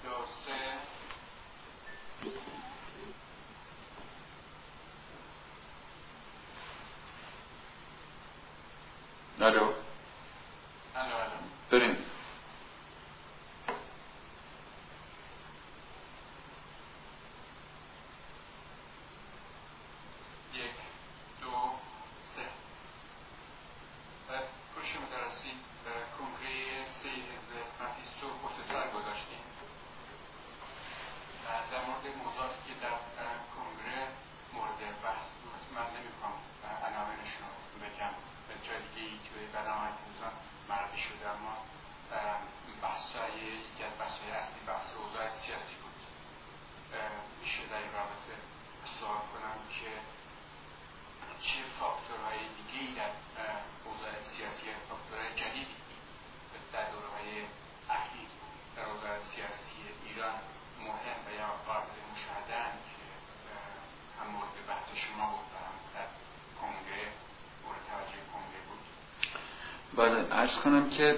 دو سه. الو بریم. بله، عرض کنم که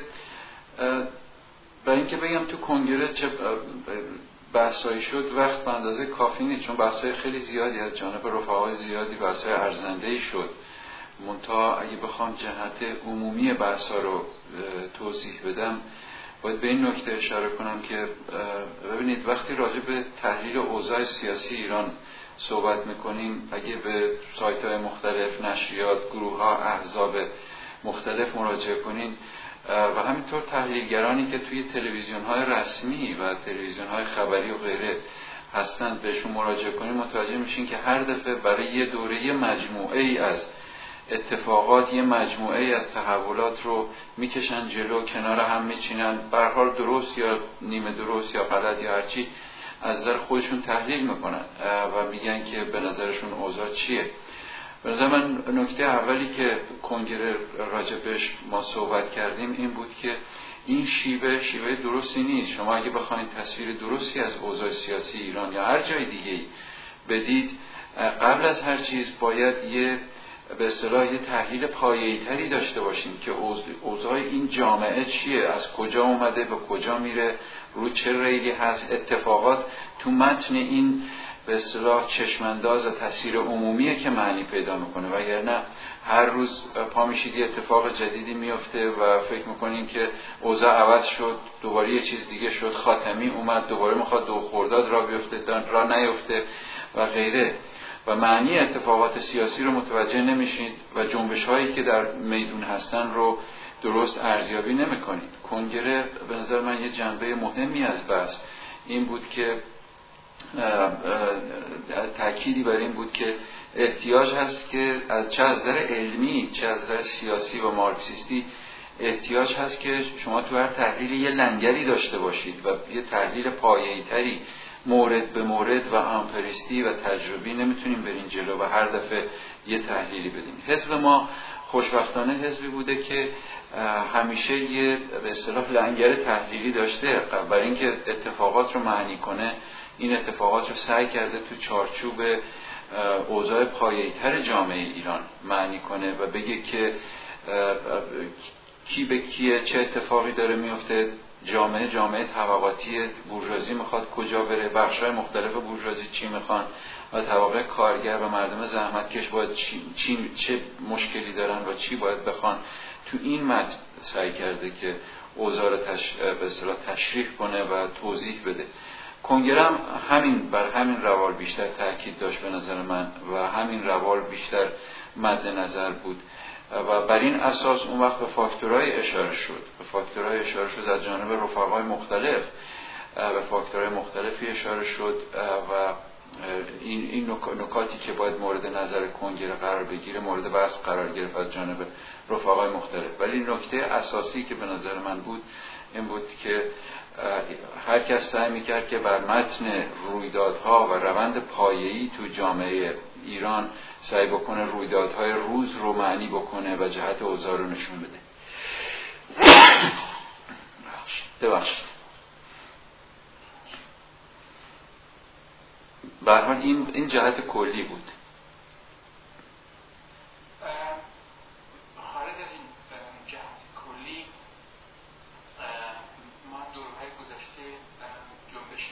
برای اینکه بگم تو کنگره چه بحثایی شد وقت به اندازه کافی نیست، چون بحثای خیلی زیادی از جانب رفقای زیادی بحثای ارزنده‌ای شد. منتها اگه بخوام جهت عمومی بحثا رو توضیح بدم باید به این نکته اشاره کنم که ببینید وقتی راجع به تحلیل اوضاع سیاسی ایران صحبت میکنیم، اگه به سایت‌های مختلف، نشریات، گروه‌ها، احزاب مختلف مراجعه کنین و همینطور تحلیلگرانی که توی تلویزیون‌های رسمی و تلویزیون‌های خبری و غیره هستند بهشون مراجعه کنین، متوجه میشین که هر دفعه برای یه دوره مجموعه‌ای از اتفاقات، یه مجموعه‌ای از تحولات رو میکشن جلو، کنار هم میچینن، به هر حال درست یا نیمه درست یا غلط یا هرچی از نظر خودشون تحلیل میکنن و میگن که به نظرشون اوضاع چیه. به نظر من نکته اولی که کنگره راجبش ما صحبت کردیم این بود که این شیوه درستی نیست. شما اگه بخواید تصویر درستی از اوضاع سیاسی ایران یا هر جای دیگه بدید، قبل از هر چیز باید به اصطلاح یه تحلیل پایه‌ای‌تری داشته باشیم که اوضاع این جامعه چیه، از کجا اومده به کجا میره، رو چه ریلی هست، اتفاقات تو متن این به اصطلاح چشمانداز و تاثیر عمومیه که معنی پیدا میکنه. وگرنه هر روز پا میشید یه اتفاق جدیدی میفته و فکر میکنین که اوضاع عوض شد، دوباره یه چیز دیگه شد، خاتمی اومد دوباره میخواد دو خرداد را بیفته را نیفته و غیره و معنی اتفاقات سیاسی رو متوجه نمیشید و جنبش هایی که در میدون هستن رو درست ارزیابی نمیکنید. کنگره به نظر من یه جنبه مهمی از بحث این بود که تأکیدی بر این بود که احتیاج هست که چه از نظر علمی چه از نظر سیاسی و مارکسیستی احتیاج هست که شما تو هر تحلیلی یه لنگری داشته باشید و یه تحلیل پایه‌ای‌تری مورد به مورد و امپریستی و تجربی نمیتونیم بریم جلو و هر دفعه یه تحلیلی بدیم. حزب ما خوشبختانه حزبی بوده که همیشه یه به اصطلاح لنگر تحلیلی داشته. برای اینکه اتفاقات رو معنی کنه این اتفاقات رو سعی کرده تو چارچوب اوضاع پایه‌ای‌تر جامعه ایران معنی کنه و بگه که کی به کیه، چه اتفاقی داره میفته، جامعه طبقاتی بورژوازی میخواد کجا بره، بخش‌های مختلف بورژوازی چی میخوان و طبقه کارگر و مردم زحمتکش باید چه مشکلی دارن و چی باید بخوان. تو این متن سعی کرده که اوضاع رو به اصطلاح تشریح کنه و توضیح بده. کنگره هم بر همین روال بیشتر تاکید داشت به نظر من و همین روال بیشتر مد نظر بود و بر این اساس اون وقت به فاکتورهای اشاره شد از جانب رفقای مختلف، به فاکتورهای مختلفی اشاره شد و این نکاتی که باید مورد نظر کنگره قرار بگیره مورد بحث قرار گرفت از جانب رفقای مختلف. ولی نکته اساسی که به نظر من بود این بود که هر کس سعی میکرد که بر متن رویدادها و روند پایه‌ای تو جامعه ایران سعی بکنه رویدادهای روز رو معنی بکنه و جهت اوضاع رو نشون بده. ببخشید. به هر حال این جهت کلی بود. خارج از این جهت کلی ما دورهای گذشته جنبش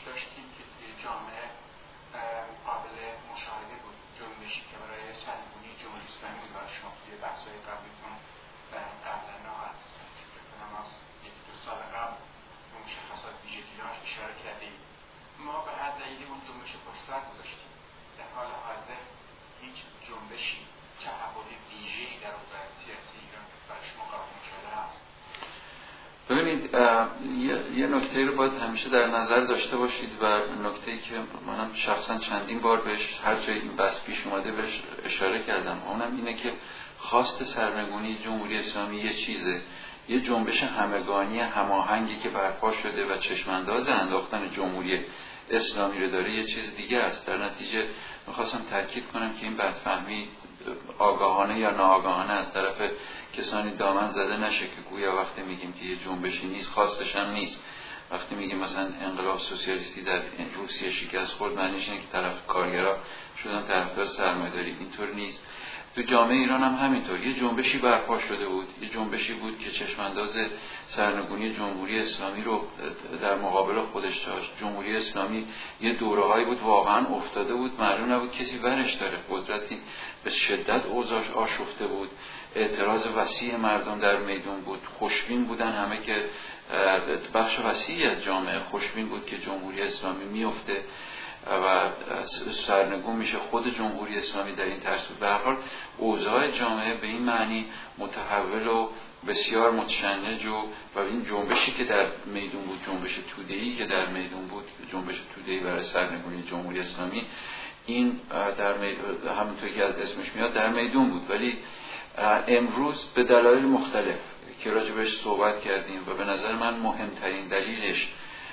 هیچ جنبشی تحول ویژه‌ای در اوضاع سیاسی ایران برای شما قبول شده است؟ ببینید یه نکته رو باید همیشه در نظر داشته باشید و نکته‌ای که منم شخصا چندین بار بهش هر جایی این بحث پیش اومده بهش اشاره کردم، اونم اینه که خواست سرنگونی جمهوری اسلامی یه چیزه، یه جنبش همگانی هماهنگی که برپا شده و چشمانداز انداختن جمهوری اسلامی رو داره یه چیز دیگه است. در نتیجه میخواستم تاکید کنم که این بدفهمی آگاهانه یا ناآگاهانه از طرف کسانی دامن زده نشه که گویا وقتی میگیم که یه جنبشی نیست خواستش هم نیست. وقتی میگیم مثلا انقلاب سوسیالیستی در روسیه شکست خورد، معنیش اینه که طرف کارگرا شدن طرفدار سرمایه‌داری. اینطور نیست. تو جامعه ایران هم همینطور یه جنبشی برپا شده بود، یه جنبشی بود که چشمانداز سرنگونی جمهوری اسلامی رو در مقابل خودش داشت. جمهوری اسلامی یه دوره‌هایی بود واقعا افتاده بود، معلوم نبود کسی ورش داره، قدرتی به شدت اوضاعش آشفته بود، اعتراض وسیع مردم در میدون بود، خوشبین بودن همه که بخش وسیعی از جامعه خوشبین بود که جمهوری اسلامی میفته و سرنگون میشه خود جمهوری اسلامی در این ترس بود. به هر حال اوضاع جامعه به این معنی متحول و بسیار متشنج و این جنبشی که در میدون بود، جنبش توده‌ای که در میدون بود، جنبش توده‌ای برای سرنگونی جمهوری اسلامی، این در همونطوری که از اسمش میاد در میدون بود. ولی امروز به دلایل مختلف که راجبش صحبت کردیم و به نظر من مهمترین دلیلش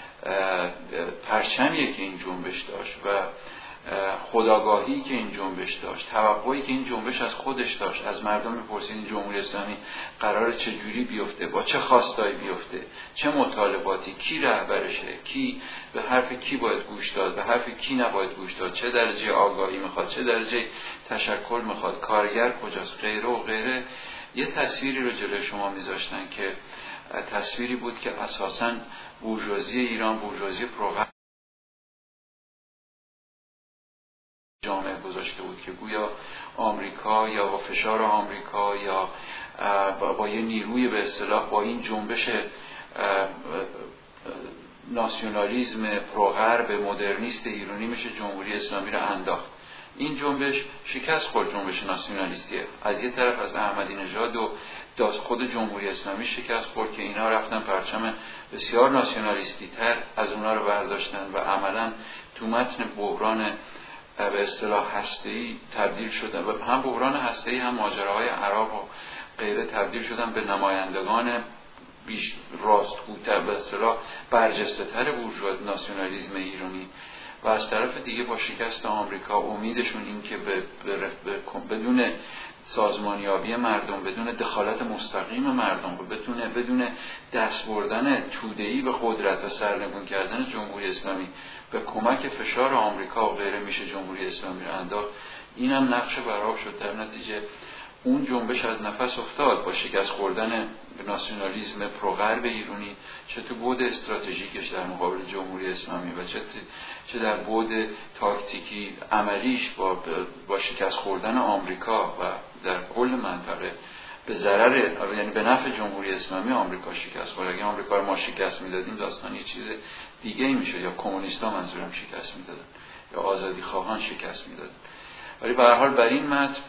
پرچمیه که این جنبش داشت و خودآگاهی که این جنبش داشت، توقعی که این جنبش از خودش داشت. از مردم میپرسید این جمهوری اسلامی قراره چجوری بیفته، با چه خواستایی بیفته، چه مطالباتی، کی رهبرشه، کی به حرف کی باید گوش داد، به حرف کی نباید گوش داد، چه درجه آگاهی میخواد، چه درجه تشکل میخواد، کارگر کجاست، غیره و غیره. یه تصویری رو جلوی شما میذاشتن که تصویری بود که اساساً بورژوازی ایران، بورژوازی پروغرب جامعه گذاشته بود که گویا آمریکا یا با فشار آمریکا یا با یه نیروی به اصطلاح با این جنبش ناسیونالیسم پروغرب مدرنیست ایرانی میشه جمهوری اسلامی رو انداخت. این جنبش شکست خورد، جنبش ناسیونالیستیه. از یه طرف از احمدی نژاد و خود جمهوری اسلامی شکست خورد که اینا رفتن پرچم بسیار ناسیونالیستی تر از اونا رو برداشتن و عملاً تو متن بحران به اصطلاح هسته‌ای تبدیل شدن و هم بحران هسته‌ای هم ماجراهای عراق و غیره تبدیل شدن به نمایندگان بیش راستگوتر به اصطلاح برجسته‌تر بورژوا ناسیونالیسم ایرانی. و از طرف دیگه با شکست آمریکا امیدشون این که بدون سازمانیابی مردم، بدون دخالت مستقیم مردم و بدون دست بردن توده‌ای به قدرت و سرنگون کردن جمهوری اسلامی به کمک فشار آمریکا و غیره میشه جمهوری اسلامی رو انداخت. اینم نقش براب شد. در نتیجه اون جنبش از نفس افتاد با شکست خوردن ناسیونالیسم پروغرب ایرانی، چه تو بعد استراتژیکش در مقابل جمهوری اسلامی و چه در بعد تاکتیکی عملیش با شکست خوردن آمریکا و در کل منطقه به ضرر، یعنی به نفع جمهوری اسلامی آمریکا شکست خورد. اگه آمریکا رو ما شکست میدادیم داستان یه چیز دیگه ای میشد، یا کمونیستا منظورم شکست میدادن یا آزادی خواهان شکست میدادن. ولی به هر حال بر این متن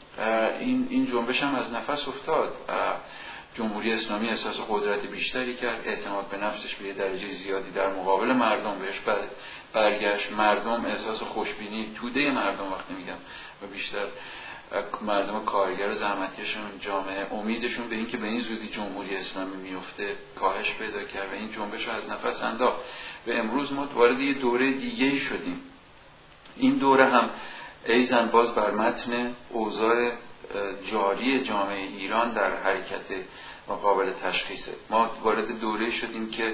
این جنبش هم از نفس افتاد. جمهوری اسلامی احساس قدرت بیشتری کرد، اعتماد به نفسش به یه درجه زیادی در مقابل مردم بهش برگشت. مردم احساس خوشبینی، توده مردم وقتی میگم و بیشتر مردم کارگر زحمتکشون جامعه، امیدشون به این که به این زودی جمهوری اسلامی میفته کاهش پیدا کرد و این جنبش رو از نفس انداخت. و امروز ما وارد یه دوره دیگه‌ای شدیم. این دوره هم ایزن باز بر متن اوضاع جاری جامعه ایران در حرکت و قابل تشخیصه. ما وارد دوره شدیم که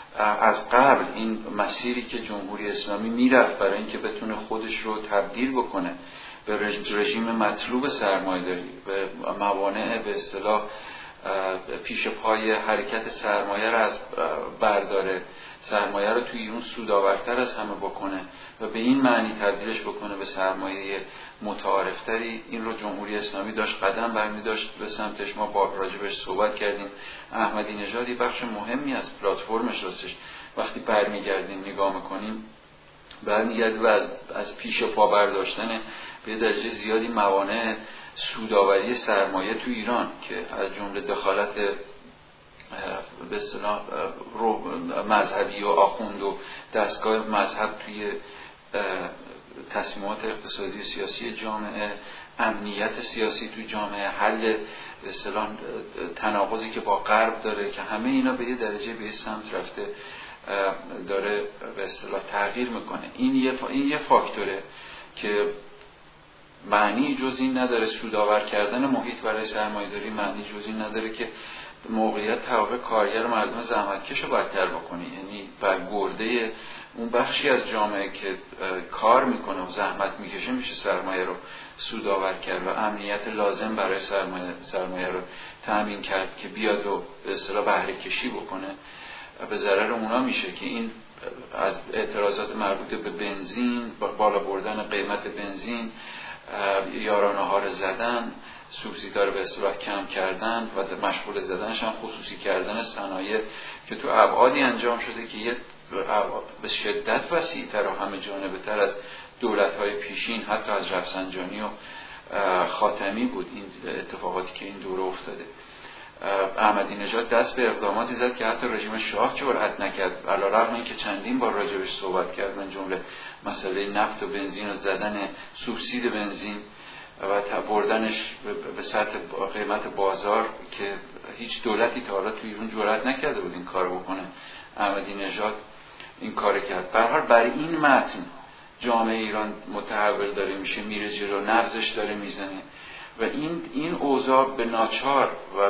از قبل این مسیری که جمهوری اسلامی میرفت برای اینکه بتونه خودش رو تبدیل بکنه به رژیم مطلوب سرمایه‌داری، به موانع به اصطلاح پیش پای حرکت سرمایه رو از برداره، سرمایه رو توی اون سودآورتر از همه بکنه و به این معنی تبدیلش بکنه به سرمایه متعارفتری. این رو جمهوری اسلامی داشت قدم برمی داشت به سمتش. ما با راجبش صحبت کردیم. احمدی نژادی بخش مهمی از پلتفرمش راستش وقتی برمیگردیم نگاه میکنیم برمیگرده و از پیش پا برداشتن به درجه زیادی موانع سودآوری سرمایه تو ایران که از جمله دخالت به اصطلاح مذهبی و آخوند و دستگاه مذهب توی تصمیمات اقتصادی و سیاسی جامعه، امنیت سیاسی تو جامعه، حل به اصطلاح تناقضی که با غرب داره که همه اینا به یه درجه به سمت رفته داره به اصطلاح تغییر میکنه. این یه فاکتوره که معنی جز این نداره. سودآور کردن محیط برای سرمایه‌داری معنی جز این نداره که موقعیت طبقه کارگر و مردم زحمتکش رو بدتر بکنی، یعنی برگرده اون بخشی از جامعه که کار میکنه و زحمت میکشه میشه سرمایه رو سودآور کرد و امنیت لازم برای سرمایه رو تامین کرد که بیاد و به اصطلاح بهره کشی بکنه. به ضرر اونا میشه که این از اعتراضات مربوط به بنزین، بالا بردن قیمت بنزین، یارانه‌ها رو زدن، سوبسیدها رو به اصطلاح کم کردن و مشغول زدنش هم خصوصی کردن صنایع که تو ابعادی انجام شده که یه به شدت وسیع‌تر و همه جانبه تر از دولت‌های پیشین، حتی از رفسنجانی و خاتمی بود این اتفاقاتی که این دوره افتاده. احمدی نژاد دست به اقداماتی زد که حتی رژیم شاه جرئت نکرد، علی‌رغم اینکه چندین بار راجعش صحبت کرد، من جمله مسئله نفت و بنزین و زدن سوبسید بنزین و بردنش به سطح قیمت بازار که هیچ دولتی تا حالا تو ایران جرئت نکرده بود این کارو بکنه. احمدی نژاد این کار کرد. به هر حال برای این متن جامعه ایران متحول داره میشه، میره جلو، نبضش داره میزنه و این اوضاع به ناچار و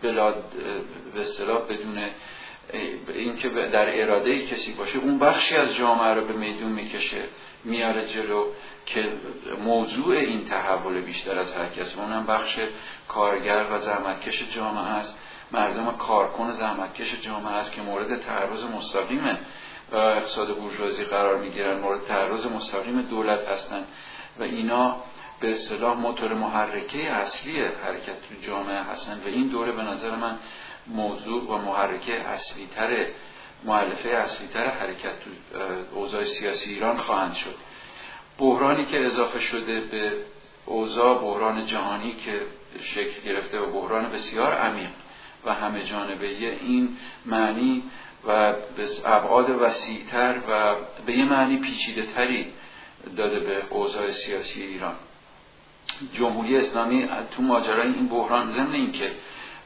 به اصطلاح بدون اینکه در اراده کسی باشه اون بخشی از جامعه رو به میدون میکشه، میاره جلو که موضوع این تحول بیشتر از هر کس، اونم بخش کارگر و زحمتکش جامعه است، مردم کارکن زحمتکش جامعه است که مورد تعرض مستقیم اقتصاد بورژوازی قرار میگیرن، مورد تعرض مستقیم دولت هستن و اینا به اصطلاح موتور محرکه اصلی حرکت تو جامعه هستن و این دوره به نظر من موضوع و محرکه اصلی تر، مؤلفه اصلی تر حرکت تو اوضاع سیاسی ایران خواهند شد. بحرانی که اضافه شده به اوضاع، بحران جهانی که شکل گرفته و بحران بسیار عمیق و همه جانبه، این معنی و به ابعاد وسیع‌تر و به یه معنی پیچیده تری داده به اوضاع سیاسی ایران. جمهوری اسلامی تو ماجرای این بحران ضمن این که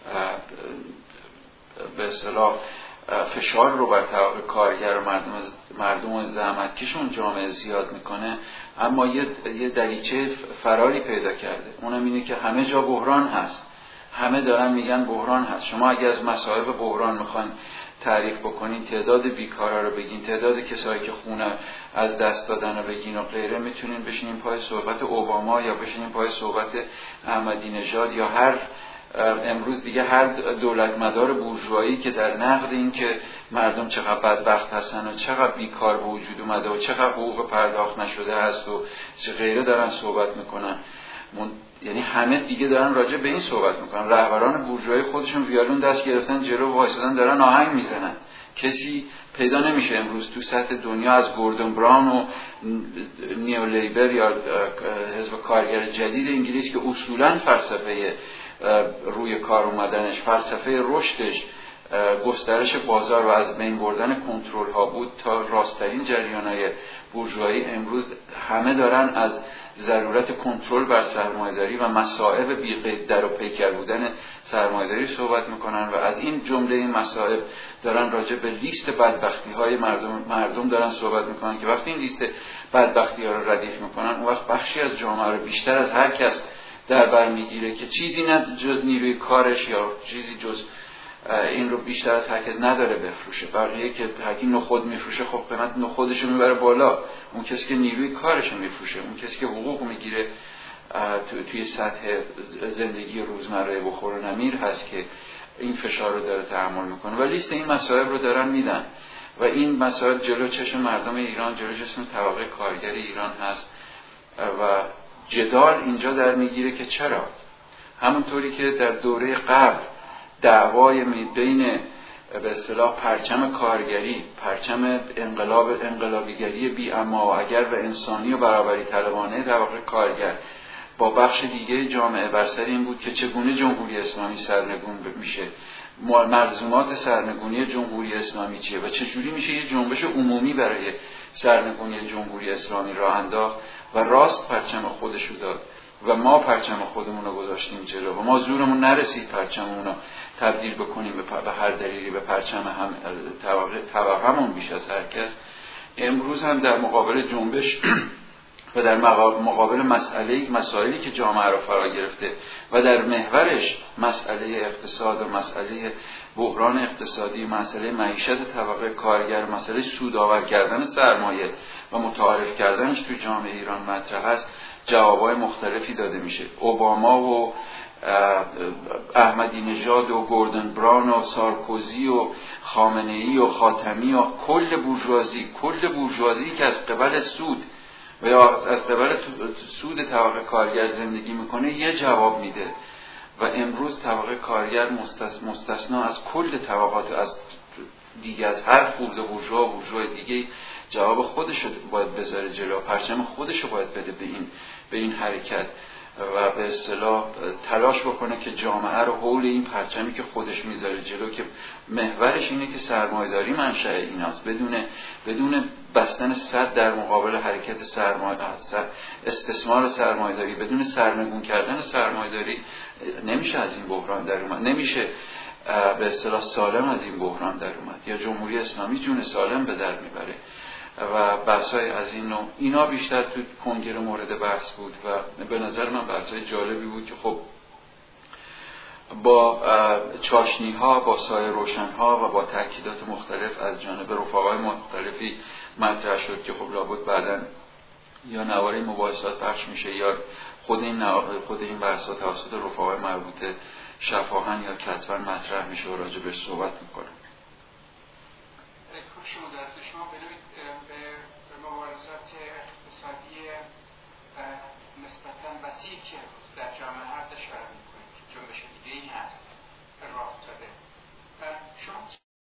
به اصطلاح فشار رو بر طبقه کارگر و مردم زحمتکشون جامعه زیاد میکنه، اما یه دریچه فراری پیدا کرده، اونم اینه که همه جا بحران هست، همه دارن میگن بحران هست. شما اگه از مصائب بحران میخوان تعریف بکنین، تعداد بیکارا رو بگین، تعداد کسایی که خونه از دست دادن رو بگین و غیره، میتونین بشینین پای صحبت اوباما یا بشینین پای صحبت احمدی نژاد یا امروز دیگه هر دولت مدار بورژوایی که در نقد این که مردم چقدر بدبخت هستن و چقدر بیکار به وجود اومده و چقدر حقوق پرداخت نشده هست و چه غیره دارن صحبت میکنن. یعنی همه دیگه دارن راجع به این صحبت میکنن. رهبران بورژوایی خودشون ویولون دست گرفتن جلو وایسادن دارن آهنگ میزنن. کسی پیدا نمیشه امروز تو سطح دنیا از گوردون براون و نیو لیبر یا حزب کارگر جدید انگلیس که اصولاً فلسفه روی کار اومدنش، فلسفه رشدش گسترش بازار و از بین بردن کنترل ها بود تا راسترین جریان‌های بورژوایی، امروز همه دارن از ضرورت کنترل بر سرمایه‌داری و مصائب بی‌قید در و پیکر بودن سرمایه‌داری صحبت میکنن و از این جمله این مصائب دارن راجع به لیست بدبختی‌های مردم دارن صحبت میکنن که وقتی این لیست بدبختی‌ها رو ردیف میکنن اون وقت بخشی از جامعه رو بیشتر از هر کس در بر میگیره که چیزی نه جز نیروی کارش یا چیزی جز این رو بیشتر از هر کس نداره بفروشه. بقیه که هرکی نخود میفروشه خب قیمت نخودش رو میبره بالا، اون کسی که نیروی کارش رو میفروشه، اون کسی که حقوق میگیره توی سطح زندگی روزمره بخور و نمیر هست که این فشار رو داره تحمل میکنه و لیست این مسائل رو دارن میدن و این مسائل جلو چشم مردم ایران، جلو چشم طبقه کارگر ایران هست و جدال اینجا در میگیره که چرا همونطوری که در دوره قبل دعوای بین به اصطلاح پرچم کارگری، پرچم انقلابیگری بی اما و اگر به انسانی و برابری طلبانه طبقه کارگر با بخش دیگه جامعه بر سر این بود که چگونه جمهوری اسلامی سرنگون میشه، ملزومات سرنگونی جمهوری اسلامی چیه و چجوری میشه یه جنبش عمومی برای سرنگونی جمهوری اسلامی راه انداخت و راست پرچم خودشو داد و ما پرچم خودمون رو گذاشتیم جلو و ما زورمون نرسید پرچممون رو تبدیل بکنیم به هر دلیلی به پرچم هم توهمون بیش از هر کس. امروز هم در مقابل جنبش و در مقابل مسائلی که جامعه را فرا گرفته و در محورش مسئله اقتصاد و مسئله بحران اقتصادی، مسئله معیشت طبقه کارگر، مسئله سودآور کردن سرمایه و متعارف کردنش تو جامعه ایران مطرح است، جوابای مختلفی داده میشه. اوباما و احمدی نژاد و گوردن براون و سارکوزی و خامنه ای و خاتمی و کل بورژوازی که از قبل سود و یا از قبل سود طبقه کارگر زندگی میکنه یه جواب میده و امروز طبقه کارگر مستثنا از کل طبقات از دیگه، از هر خورده بورژوا دیگه جواب خودش رو باید بذاره جلو، پرچم خودش رو باید بده به این حرکت و به اصطلاح تلاش بکنه که جامعه رو حول این پرچمی که خودش میذاره جلو که محورش اینه که سرمایه‌داری منشأ ایناست، بدون بستن صد در مقابل حرکت استثمار سرمایه‌داری، بدون سرنگون کردن سرمایه‌داری نمیشه از این بحران در اومد، نمیشه به اصطلاح سالم از این بحران در اومد یا جمهوری اسلامی جون سالم به در میبره و بحث‌های از این نوع اینا بیشتر تو کنگره مورد بحث بود و به نظر من بحث‌های جالبی بود که خب با چاشنی‌ها، با سایه روشن‌ها و با تأکیدات مختلف از جانب رفقای مختلفی مطرح شد که خب لابد بعداً یا نواره مباحثات پخش میشه یا خود این بحث‌ها توسط رفقای مربوطه شفاهن یا کتباً مطرح میشه و راجع بهش صحبت میکنه. شما ببینید به مبارزات اقتصادی نسبتاً وسیعی که در جامعه هست اشاره میکنید که جنبش دیگه‌ای هست راه افتاده. شما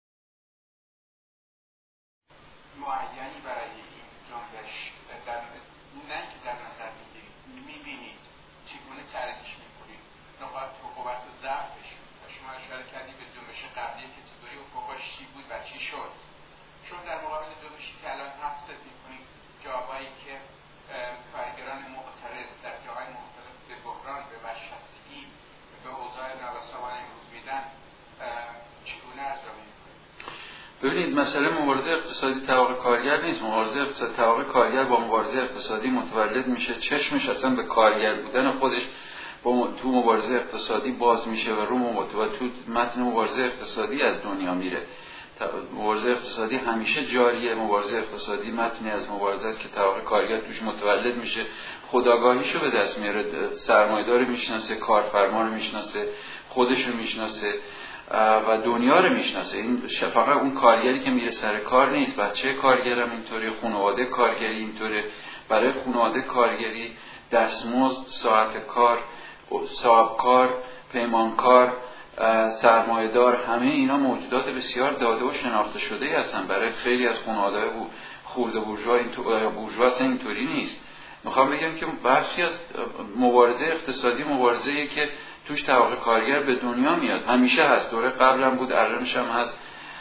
معینی برای این جنبش نه که در نظر میبینید چگونه تعریفش میکنید، نقاط قوت و ضعفش و شما اشاره کردید به جنبش قبلی که چطوری افقش چی بود و چی شد. چون در مقابل جنبشی که الان هست می‌کنید جوابایی که کارگران معترض در جاهای مختلف به بحران، به ورشکستگی، به اوضاع نابسامان امروز میدن چگونه ارزیابی می‌کنید؟ ببینید مسئله مبارزه اقتصادی طبقه کارگر نیست. مبارزه اقتصادی طبقه کارگر با مبارزه اقتصادی متولد میشه، چشمش اصلا به کارگر بودن خودش تو مبارزه اقتصادی باز میشه و تو متن مبارزه اقتصادی از دنیا میره. مبارزه اقتصادی همیشه جاریه، مبارزه اقتصادی متنی از مبارزه است که طبقه کارگر توش متولد میشه، خودآگاهیشو به دست میاره، سرمایه‌دار رو میشناسه، کارفرما رو میشناسه، خودش رو میشناسه و دنیا رو میشناسه. این فقط اون کارگری که میره سر کار نیست، بچه کارگرم اینطوری، خانواده کارگری اینطوره. برای خانواده کارگری دستمزد، ساعت کار، صاحب کار، پیمانکار، سرمایه‌دار، همه اینا موجودات بسیار داده و شناخته شده هستن. برای خیلی از خانواده‌های خورده بورژوا اینطوری نیست. میخوام بگم که بخشی از مبارزه اقتصادی مبارزه‌ایه که توش طبقه کارگر به دنیا میاد، همیشه هست، دوره قبلم بود، الانش هم هست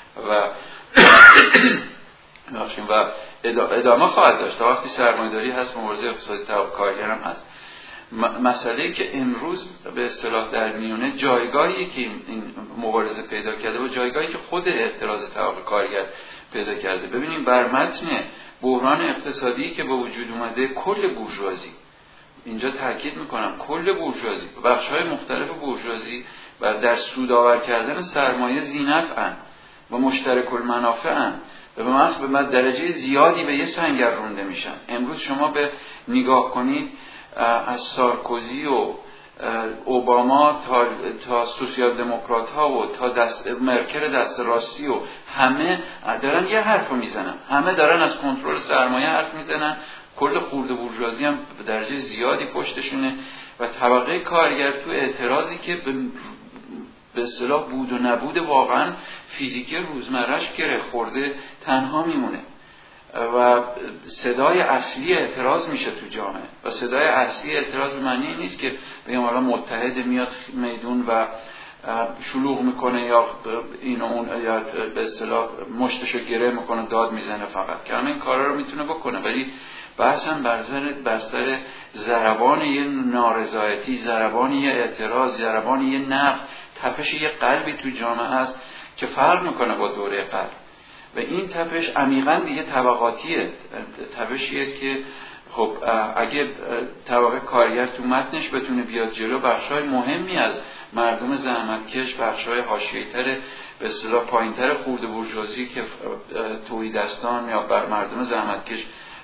و ادامه خواهد داشت تا وقتی سرمایه‌داری هست. مبارزه اقتصادی طبقه کارگر هم هست. مسئله‌ای که امروز به اصطلاح در میونه جایگاهی که این مبارزه پیدا کرده و جایگاهی که خود اعتراض طبقه کارگر پیدا کرده. ببینیم بر متن بحران اقتصادی که به وجود اومده کل بورژوازی، اینجا تاکید میکنم کل بورژوازی، بخش‌های مختلف بورژوازی در سودآور کردن سرمایه ذینفعن و مشترک المنافعن و به محض به درجه زیادی به یه سنگر رونده میشن. امروز شما به نگاه کنید از سارکوزی و اوباما تا سوسیال دموکرات ها و تا مرکل دست راستی و همه دارن یه حرف میزنن، همه دارن از کنترل سرمایه حرف میزنن. کل خورده بورژوازی هم به درجه زیادی پشتشونه و طبقه کارگر تو اعتراضی که به اصطلاح بود و نبود واقعا فیزیکی روزمره‌اش گره خورده تنها میمونه و صدای اصلی اعتراض میشه تو جامعه. و صدای اصلی اعتراض به معنی نیست که بگم حالا متحد میاد میدون و شلوغ میکنه یا این اون یا به اصطلاح مشتشو گره میکنه داد میزنه فقط، که همه این کارا رو میتونه بکنه، ولی بحث هم بر سر ضربان یه نارضایتی، ضربان یه اعتراض، ضربان یه نقد، تپش یه قلبی تو جامعه است که فرق میکنه با دوره قبل. و این تپش عمیقاً دیگه طبقاتیه، تپشیه که خب اگه طبقه کارگر تو متنش بتونه بیاد جلو، بخشای مهمی از مردم زحمتکش، بخشای حاشیه‌تر به اصطلاح پایین‌تر خورده بورژوازی که توحیدستان یا بر مردم زحمتکش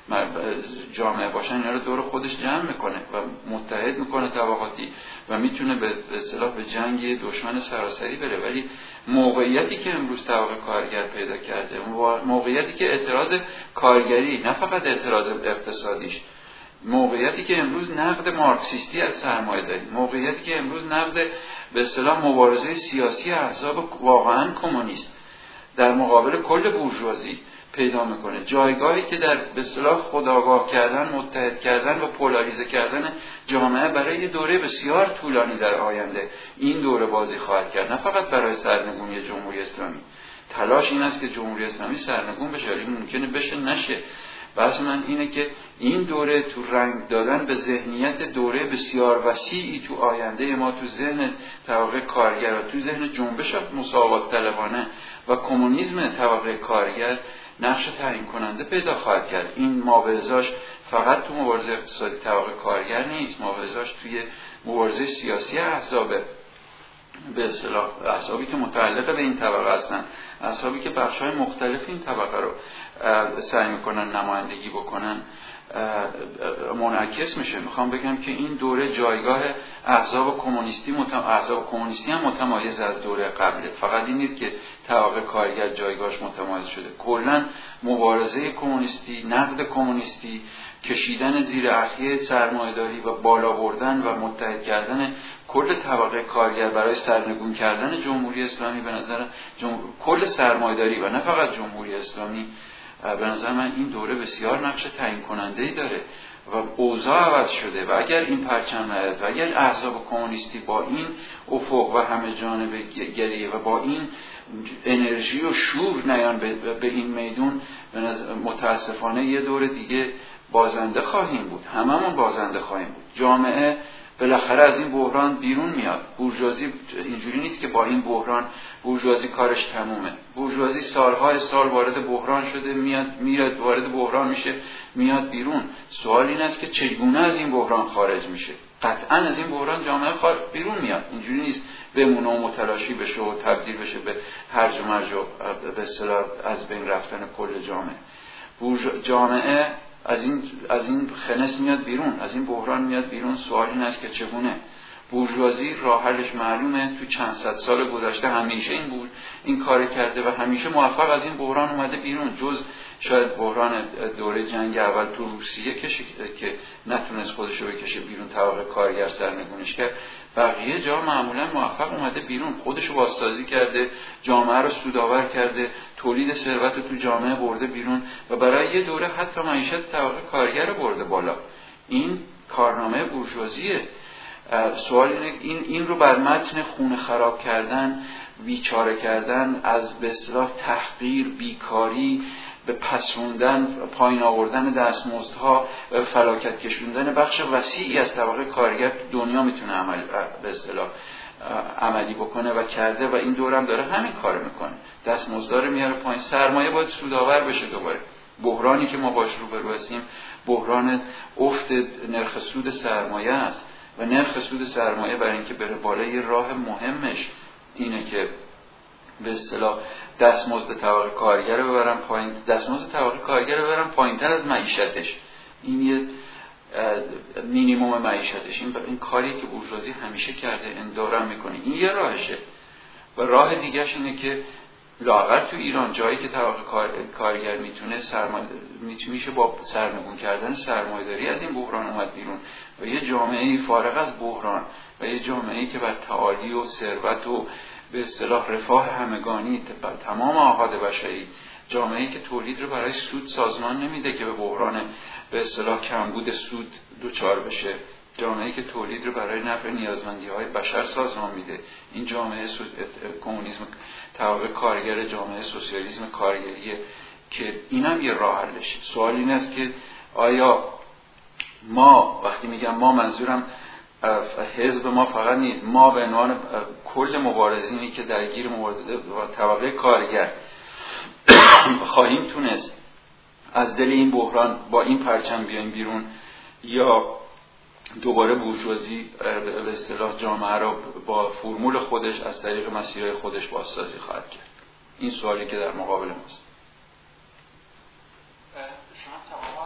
جامعه باشن، اینا رو دور خودش جمع میکنه و متحد میکنه طبقاتی و میتونه به اصطلاح به جنگ دشمن سراسری بره. ولی موقعیتی که امروز طبقه کارگر پیدا کرده، موقعیتی که اعتراض کارگری، نه فقط اعتراض اقتصادیش، موقعیتی که امروز نقد مارکسیستی از سرمایه‌داری، موقعیتی که امروز نقد به اصطلاح مبارزه سیاسی احزاب واقعاً کمونیست در مقابل کل بورژوازی پیدا میکنه، جایگاهی که در به اصطلاح خودآگاه کردن، متحد کردن و پولاریزه کردن جامعه برای یه دوره بسیار طولانی در آینده این دوره بازی خواهد کرد، نه فقط برای سرنگونی جمهوری اسلامی. تلاش این است که جمهوری اسلامی سرنگون بشه، ولی ممکنه بشه نشه. بحث من اینه که این دوره تو رنگ دادن به ذهنیت دوره بسیار وسیعی تو آینده ما، تو ذهن طبقه کارگر و تو ذهن جنبش مساوات طلبانه و کمونیسم طبقه کارگر نقش تعیین کننده پیدا خواهد کرد. این مبارزاش فقط تو مبارزه اقتصادی طبقه کارگر نیست، مبارزاش توی مبارزه سیاسی احزاب، به اصطلاح احزابی که متعلق به این طبقه هستن، احزابی که بخش‌های مختلف این طبقه رو سعی میکنن نمایندگی بکنن، منعکس میشه. میخوام بگم که این دوره جایگاه احزاب کمونیستی هم متمایز از دوره قبله. فقط این نیست که طبقه کارگر جایگاهش متمایز شده، کلا مبارزه کمونیستی، نقد کمونیستی، کشیدن زیر اخیه سرمایه‌داری و بالا بردن و متحد کردن کل طبقه کارگر برای سرنگون کردن جمهوری اسلامی، به نظر کل سرمایه‌داری و نه فقط جمهوری اسلامی، به نظر من این دوره بسیار نقش تعیین کننده‌ای داره و اوضاع عوض شده. و اگر این پرچم نیاد و اگر احزاب کمونیستی با این افق و همه جانبه گریه و با این انرژی و شور نیان به این میدون، متاسفانه یه دوره دیگه بازنده خواهیم بود، هممون بازنده خواهیم بود. جامعه بالاخره از این بحران بیرون میاد. بورژوازی اینجوری نیست که با این بحران بورژوازی کارش تمومه. بورژوازی سالهای سال وارد بحران شده، میاد وارد بحران میشه، میاد بیرون. سوال این است که چگونه از این بحران خارج میشه. قطعا از این بحران جامعه بیرون میاد، اینجوری نیست بمونه و متلاشی بشه و تبدیل بشه به هرج و مرج و به اصطلاح از بین رفتن کل جامعه. جامعه از این خنث میاد بیرون، از این بحران میاد بیرون. سوال این است که چگونه. بورژوازی راه حلش معلومه، تو چند صد سال گذشته همیشه این کار کرده و همیشه موفق از این بحران اومده بیرون، جز شاید بحران دوره جنگ اول تو روسیه که نتونست خودشو بکشه بیرون، طبقه کارگر سرنگونش کرد. بقیه جا معمولا موفق اومده بیرون، خودشو بازسازی کرده، جامعه رو سودآور کرده، تولید ثروت تو جامعه برده بیرون و برای یه دوره حتی معیشت طبقه کارگر رو برده بالا. این کارنامه بورژوازیه. سوال این رو بر متن خون خراب کردن، بیچاره کردن، از به اصطلاح تحقیر، بیکاری، به پسوندن، پایین آوردن دستمزدها، فلاکت کشوندن بخش وسیعی از طبقه کارگر دنیا میتونه به اصطلاح عملی بکنه و کرده و این دورم داره همین کارو میکنه. دستمزدها رو میاره پایین، سرمایه باید سودآور بشه. دوباره بحرانی که ما باش روبرو هستیم بحران افت نرخ سود سرمایه است و نرخ سود سرمایه برای اینکه بره بالا یه راه مهمش اینه که به اصطلاح دستمزد طبقه کارگر رو ببرن پایین، دستمزد طبقه کارگر رو ببرن پایین‌تر از معیشتش. این یه مینیمم معیشتش. این کاری که بورژوازی همیشه کرده، اندارم میکنه. این یه راهشه. و راه دیگه‌ش اینه که لااقل تو ایران جایی که طبقه کارگر میتونه میشه با سرنگون کردن سرمایه‌داری از این بحران اومد بیرون و یه جامعه‌ای فارغ از بحران و یه جامعه‌ای که بر تعالی و ثروت و به اصطلاح رفاه همگانی تمام آحاد بشری، جامعه‌ای که تولید رو برای سود سازمان نمیده که به بحران به اصطلاح کمبود سود دوچار بشه، جامعه‌ای که تولید رو برای نفع نیازمندی‌های بشر سازمان میده. این جامعه کمونیسم طبقه کارگر، جامعه سوسیالیسم کارگریه که اینم یه راه حلشه. سوال این است که آیا ما، وقتی میگم ما منظورم حزب ما فقط نیست، ما به عنوان کل مبارزینی که درگیر مبارزه با طبقه کارگر خواهیم تونست از دل این بحران با این پرچم بیایم بیرون، یا دوباره بورژوازی به اصطلاح جامعه را با فرمول خودش از طریق مسیرهای خودش بازسازی خواهد کرد؟ این سوالی که در مقابل ماست. شما تماما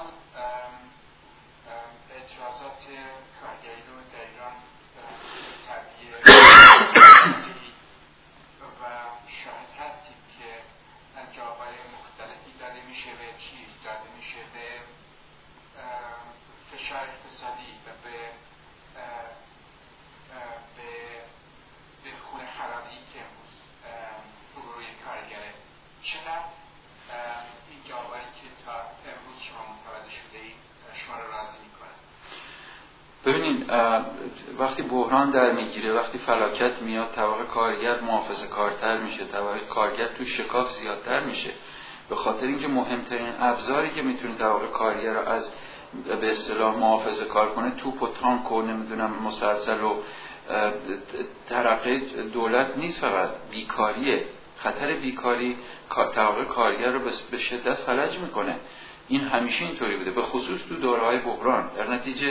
اعتراضات کارگری رو در ایران تبیه و شاهد هستید که جوابای مختلفی داده میشه به چیز، داده میشه به فشار اقتصادی و به خون خرابی که امروز روی کارگره. چقدر این جوابایی که تا امروز شما متوجه شده اید شما رو راضی میکنه؟ ببینید، وقتی بحران در میگیره، وقتی فلاکت میاد، طبقه کارگر محافظه کارتر میشه، طبقه کارگر تو شکاف زیادتر میشه، به خاطر اینکه مهمترین ابزاری که میتونه طبقه کارگر رو از به اصطلاح محافظه کار کنه توپ و تانک و نمیدونم مسلسل و ترقه دولت نیست، فقط بیکاریه. خطر بیکاری طبقه کارگر رو به شدت فلج میکنه. این همیشه اینطوری بوده، به خصوص تو دوره‌های بحران. در نتیجه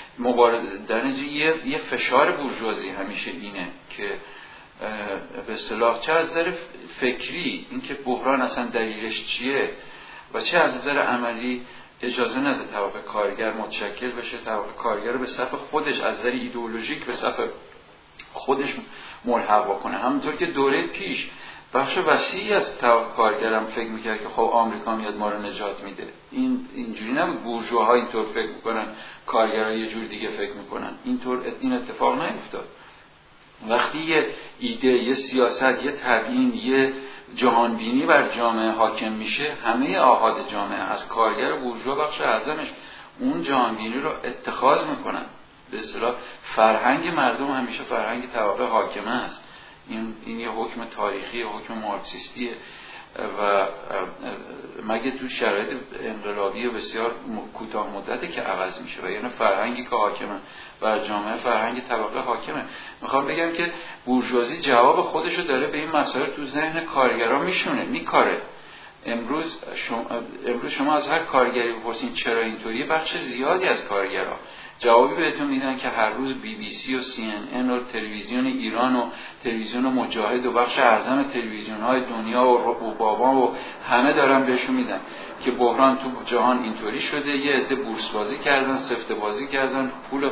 یه فشار بورژوازی همیشه اینه که به اصطلاح چه از نظر فکری اینکه بحران اصلا دلیلش چیه و چه از نظر عملی اجازه نده طبقه کارگر متشکل بشه، طبقه کارگر رو به صف خودش از نظر ایدئولوژیک به صف خودش ملحق بکنه. همونطور که دوره پیش بخش وسیعی از طبقه کارگرم فکر میکرد که خب آمریکا میاد ما رو نجات میده. اینجوری نبود. بورژواها اینطور فکر میکنن، کارگرها یه جور دیگه فکر میکنن. این اتفاق نیفتاد. وقتی یه ایده، یه سیاست، یه تبیین، یه جهانبینی بر جامعه حاکم میشه، همه آحاد جامعه از کارگر و بورژوا بخش اعظمش اون جهانبینی رو اتخاذ میکنن. به اصطلاح فرهنگ مردم همیشه فرهنگ طبقه حاکمه است. این یه حکم تاریخی، حکم مارکسیستیه و مگه تو شرایط انقلابی و بسیار کوتاه مدته که عوض میشه و یعنی فرهنگی که حاکمه بر جامعه فرهنگ طبقه حاکمه. میخوام بگم که بورژوازی جواب خودشو داره به این مسائل تو ذهن کارگرا میشونه، میکاره. امروز شما از هر کارگری بپرسین چرا اینطوریه، بخش زیادی از کارگرا جوابی بهتون میدن که هر روز BBC و CNN و تلویزیون ایران و تلویزیون مجاهد و بخش اعظم تلویزیون‌های دنیا و بابا و همه دارن بهشون میدن که بحران تو جهان اینطوری شده، یه عده بورس بازی کردن، سفته بازی کردن، پول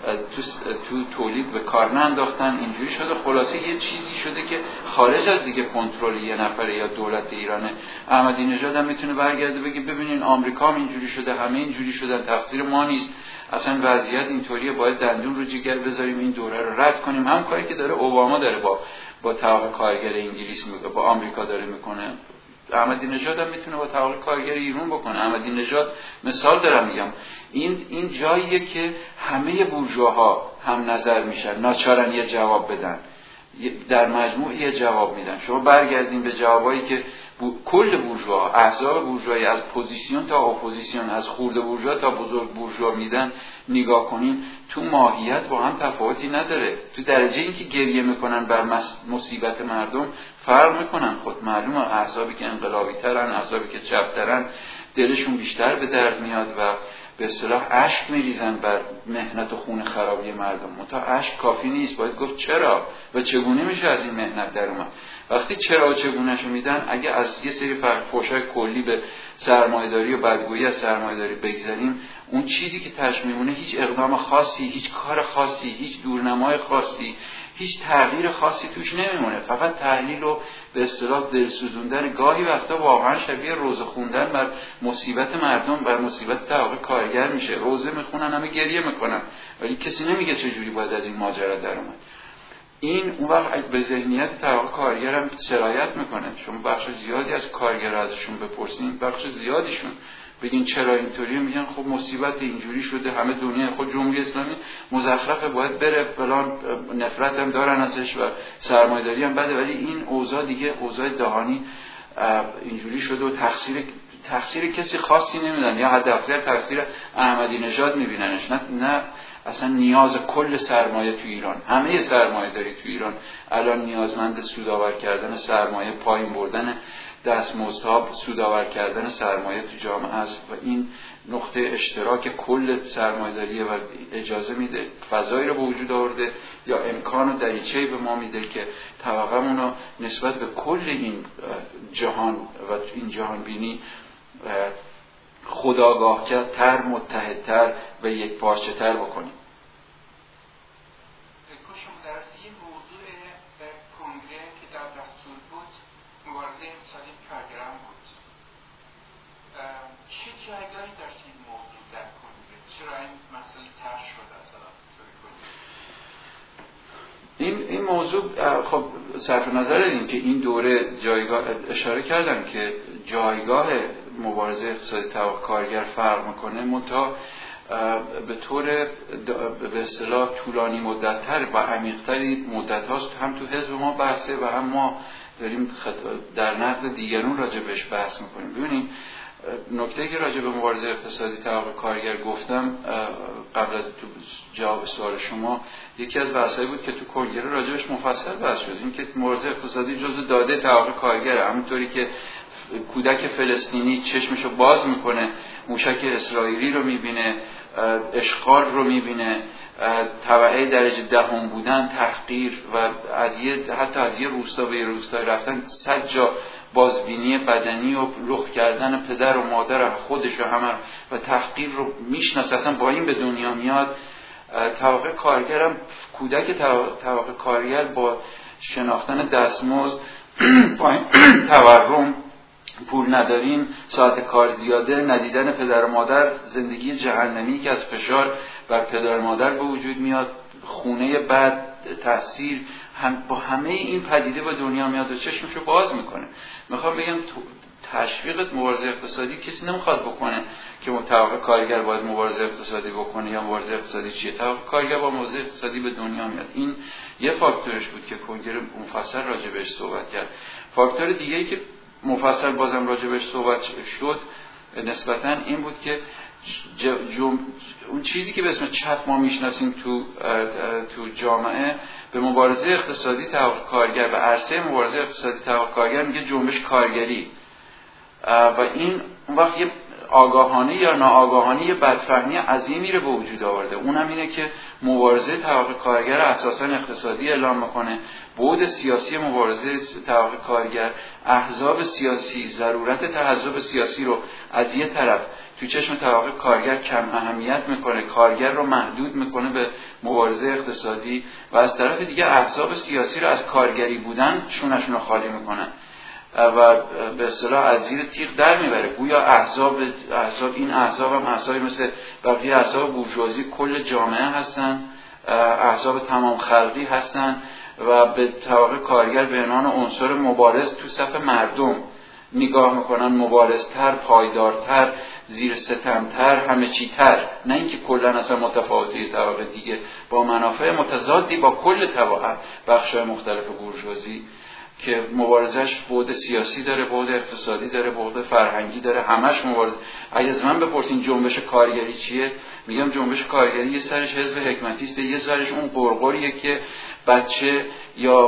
تو تولید به کار ننداختن، اینجوری شده. خلاصه یه چیزی شده که خارج از دیگه کنترل یه نفره یا دولت ایرانه. احمدی نژاد هم میتونه برگرده بگه ببینین آمریکا هم اینجوری شده، همه اینجوری شدن، تقصیر ما نیست، اصلا وضعیت اینطوریه، باید دندون رو جگر بذاریم این دوره رو رد کنیم. هم کاری که داره اوباما داره با طبقه کارگر انگلیس با آمریکا داره میکنه. احمدی نژاد هم میتونه با طبقه کارگر ایران بکنه. احمدی نژاد مثال دارم میگم، این جاییه که همه بورژواها هم نظر میشن، ناچارن یه جواب بدن، در مجموع یه جواب میدن. شما برگردین به جوابایی که کل بورژوا، احزاب بورژوایی از پوزیسیون تا اپوزیسیون، از خرد بورژوا تا بزرگ بورژوا میدن، نگاه کنین تو ماهیت با هم تفاوتی نداره. تو درجه اینکه گریه میکنن بر مصیبت مردم فرق میکنن. خود معلومه احزابی که انقلابی ترن، احزابی که چپ ترن، دلشون بیشتر به درد میاد و به اصطلاح اشک میریزن بر مهنت و خون خرابی مردم. منتها اشک کافی نیست، باید گفت چرا و چگونه میشه از این مهنت در اومد. وقتی چرا و چگونهشو میدن، اگه از یه سری فحش‌های کلی به سرمایه‌داری و بدگویی از سرمایه‌داری بگذاریم، اون چیزی که تاش میمونه هیچ اقدام خاصی، هیچ کار خاصی، هیچ دورنمای خاصی، هیچ تغییر خاصی توش نمیمونه. فقط تحلیل و به اصطلاح دلسوزوندن، گاهی وقتا واقعا شبیه روزه خوندن بر مصیبت مردم، بر مصیبت طبقه کارگر میشه. روزه میخونن، همه گریه میکنن، ولی کسی نمیگه چجوری باید از این ماجرا در اومد. این اون وقت به ذهنیت طبقه کارگر هم سرایت میکنه. شما بخش زیادی از کارگر ازشون بپرسین، بخش زیادیشون بگین چرا اینطوریه، میگن خب مصیبت اینجوری شده، همه دنیا خود جمهوری اسلامی مزخرفه، باید بره فلان، نفرت هم دارن ازش و سرمایه‌داری هم بده، ولی این اوضاع دیگه اوضاع دهانی اینجوری شده و تقصیر کسی خاصی نمیدن، یا حد اکثر تقصیر احمدی نژاد میبیننش، نه اصلا نیاز کل سرمایه تو ایران، همه سرمایه داری تو ایران الان نیازمند سودآور کردن سرمایه، پایین بردن دستمزدها، سودآور کردن سرمایه تو جامعه است و این نقطه اشتراک کل سرمایه‌داریه و اجازه میده فضایی رو به وجود آورده یا امکان و دریچه‌ای به ما میده که طبقه‌مون رو نسبت به کل این جهان و این جهان بینی خودآگاه‌تر، متحدتر و یکپارچه‌تر بکنیم. مبارزه اقتصادی کارگران بود. چه جایگاهی داشت این موضوع در کنگره؟ چرا این مسئله طرح شد اصلا؟ این موضوع خب صرف نظر این که این دوره جایگاه اشاره کردم که جایگاه مبارزه اقتصادی طبقه کارگر فرق میکنه، منتها به طور به اصطلاح طولانی مدت‌تر و عمیق‌تری مدت هاست هم تو حزب ما بحثه و هم ما داریم در نقد دیگرون راجع بهش بحث میکنیم. ببینید نکته‌ای که راجع به مبارزه اقتصادی طبقه کارگر گفتم قبل از تو جواب سوال شما، یکی از بحثایی بود که تو کنگره راجع بهش مفصل بحث شد، این که مبارزه اقتصادی جزء داده طبقه کارگره، همونطوری که کودک فلسطینی چشمشو باز میکنه موشک اسرائیلی رو میبینه، اشغال رو میبینه، طبقه درجه دهم بودن، تحقیر و حتی از یه روستا به یه روستای رفتن، 100 جا بازبینی بدنی و لخت کردن پدر و مادر خودش و همه و تحقیر رو میشناسه، اصلا با این به دنیا میاد. طبقه کارگرم، کودک طبقه کارگر با شناختن دستمزد، تورم، پول نداریم، ساعت کار زیاده، ندیدن پدر و مادر، زندگی جهنمی که از فشار بر پدر و مادر به وجود میاد، خونه بد، تحصیل، با همه این پدیده به دنیا میاد و چشمشو باز میکنه. میخوام بگم تشویق مبارزه اقتصادی کسی نمیخواد بکنه که طبقه کارگر باید مبارزه اقتصادی بکنه یا مبارزه اقتصادی چیه. طبقه کارگر با مبارزه اقتصادی به دنیا میاد. این یه فاکتورش بود که کنگره مفصل راجع بهش صحبت کرد. فاکتور دیگه‌ای که مفصل بازم راجع بهش صحبت شد نسبتاً این بود که اون چیزی که به اسم چپ ما میشناسیم تو جامعه به مبارزه اقتصادی طبقه کارگر و عرصه مبارزه اقتصادی طبقه کارگر میگه جنبش کارگری و این اون وقت یه آگاهانه یا ناآگاهانه یه بدفهمی عظیمی رو به وجود آورده. اونم اینه که مبارزه طبقه کارگر اساساً اقتصادی اعلام میکنه، بعد سیاسی مبارزه طبقه کارگر، احزاب سیاسی، ضرورت تحزب سیاسی رو از یه طرف تو چشم طبقه کارگر کم اهمیت میکنه، کارگر رو محدود میکنه به مبارزه اقتصادی و از طرف دیگه احزاب سیاسی رو از کارگری بودن شونشون رو خالی میکنن و به اصطلاح از زیر تیغ در میبره. گویا احزاب این احزاب هم احزابی مثل بقیه احزاب بورژوازی کل جامعه هستن، احزاب تمام خلقی هستن و به طبقه کارگر به عنوان عنصر مبارز تو صف مردم نگاه میکنن، مبارزتر، پایدارتر، زیر ستمتر، همه چی تر، نه اینکه کلا اصلا متفاوتی طبقه دیگه با منافع متضادی با کل طبقه بخش‌های مختلف بورژوازی که مبارزش بعد سیاسی داره، بعد اقتصادی داره، بعد فرهنگی داره، همش مبارزه. اگه از من بپرسین جنبش کارگری چیه، میگم جنبش کارگری یه سرش حزب حکمتی است، یه سرش اون قرقریه که بچه یا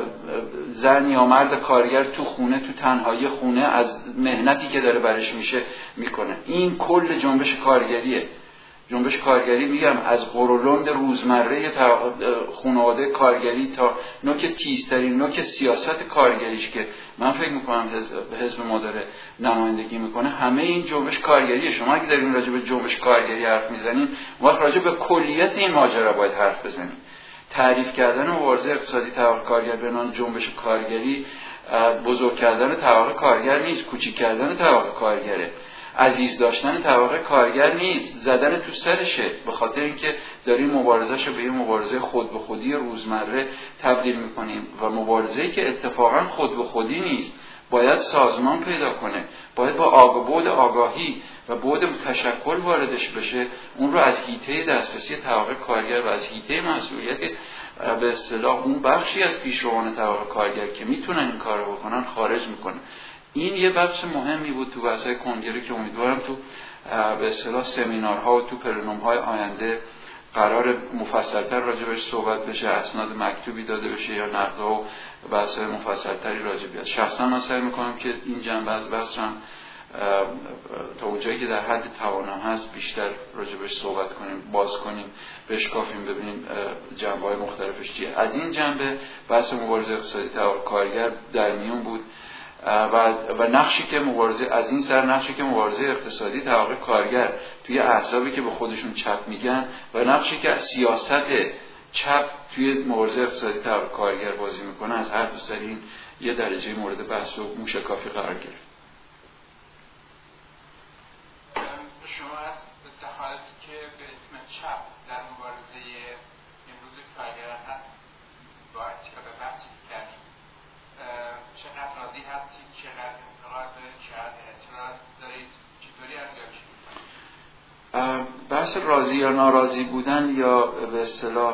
زن یا مرد کارگر تو خونه، تو تنهایی خونه از مهنتی که داره برش میشه میکنه. این کل جنبش کارگریه. جنبش کارگری میگم از قرولند روزمره خانواده کارگری تا نوک تیزترین نوک سیاست کارگریش که من فکر میکنم حزب ما داره نمایندگی میکنه، همه این جنبش کارگریه. شما اگه دارین راجع به جنبش کارگری حرف میزنین، وقت راجع به کلیت این ماجرا باید حرف بزنین. تعریف کردن مبارزه اقتصادی طبقه کارگر به نام جنبش کارگری بزرگ کردن طبقه کارگر نیست، کوچیک کردن طبقه کارگره. عزیز داشتن طبقه کارگر نیست، زدن تو سرشه، به خاطر اینکه داریم مبارزه‌شو به یه مبارزه خود به خودی روزمره تبدیل می‌کنیم و مبارزه‌ای که اتفاقا خود به خودی نیست، باید سازمان پیدا کنه، باید با بعد آگاهی و بعد تشکل واردش بشه، اون رو از حیطه دسترسی طبقه کارگر و از حیطه مسئولیت به اصطلاح اون بخشی از پیشروان طبقه کارگر که میتونن این کارو بکنن خارج میکنه. این یه بخش مهمی بود تو بحث‌های کنگره که امیدوارم تو به اصطلاح سمینارها و تو پلنوم‌های آینده قرار مفصل‌تر راجع بهش صحبت بشه، اسناد مکتوبی داده بشه یا نقدها و بحث‌های مفصل‌تری راجع بیاد. شخصا من سعی می‌کنم که این جنبه از بحثم تا اونجایی که در حد توانم هست بیشتر راجع بهش صحبت کنیم، باز کنیم، بشکافیم، ببینیم جنبه‌های مختلفش چیه. از این جنبه بحث مبارزه اقتصادی طبقه کارگر در میون بود و نقشی که مبارزه از این سر نقشی که مبارزه اقتصادی طبقه کارگر توی احزابی که به خودشون چپ میگن و نقشی که سیاست چپ توی مبارزه اقتصادی طبقه کارگر بازی میکنه از هر دو سر این یه درجه مورد بحث و موشکافی قرار گرفت. شما از دخالتی که به اسم چپ در مبارزه امروز کارگران هست با اتکا به بحثی کردیم، چقدر راضی هستید، چقدر انتقاد دارید، چقدر اعتراض دارید، چطوری ارزیابی می‌کنید؟ بحث راضی یا ناراضی بودن یا به اصطلاح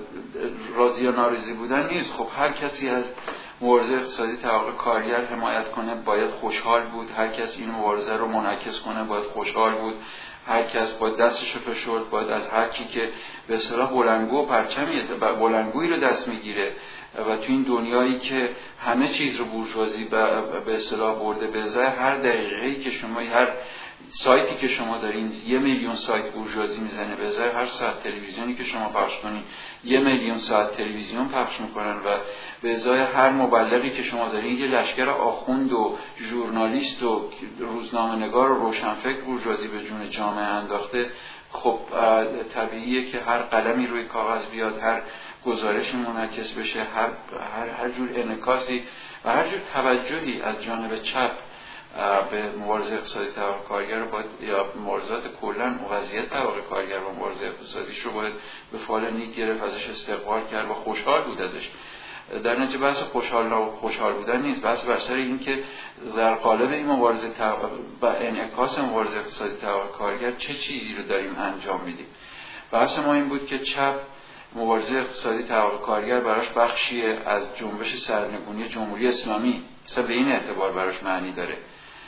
راضی یا ناراضی بودن نیست. خب هر کسی از مبارزه اقتصادی طبقه کارگر حمایت کنه باید خوشحال بود، هر کس این مبارزه رو منعکس کنه باید خوشحال بود، هر کس باید دستش رو فشرد، باید از هر کی که به اصطلاح بلندگو و پرچمی بلندگویی رو دست میگیره و تو این دنیایی که همه چیز رو بورژوازی به اصطلاح برده، به ازای هر دقیقه‌ای که شما هر سایتی که شما دارین 1 میلیون سایت بورژوازی میزنه، به ازای هر ساعت تلویزیونی که شما پخش کنین 1 میلیون ساعت تلویزیون پخش میکنن و به ازای هر مبلغی که شما دارین یه لشکر آخوند و ژورنالیست و روزنامه‌نگار و روشنفکر بورژوازی به جون جامعه انداخته. خب طبیعیه که هر قلمی روی کاغذ بیاد، هر گزارشی منعکس بشه، هر جور انعکاسی و هر جور توجهی از جانب چپ به مبارزه اقتصادی طبقه کارگر رو باید یا مبارزات کلاً وضعیت طبقه کارگر و مبارزه اقتصادیش رو باید به فال نیک گرفت، ازش استقبال کرد و خوشحال بود ازش. در نتیجه بحث خوشحال بودن نیست، بحث بر سر این که در قالب این مبارزه و انعکاس مبارزه اقتصادی طبقه کارگر چه چیزی رو داریم انجام میدیم. بحث ما این بود که چپ مبارزه اقتصادی طبقه کارگر براش بخشی از جنبش سرنگونی جمهوری اسلامی، مثلا به این اعتبار براش معنی داره.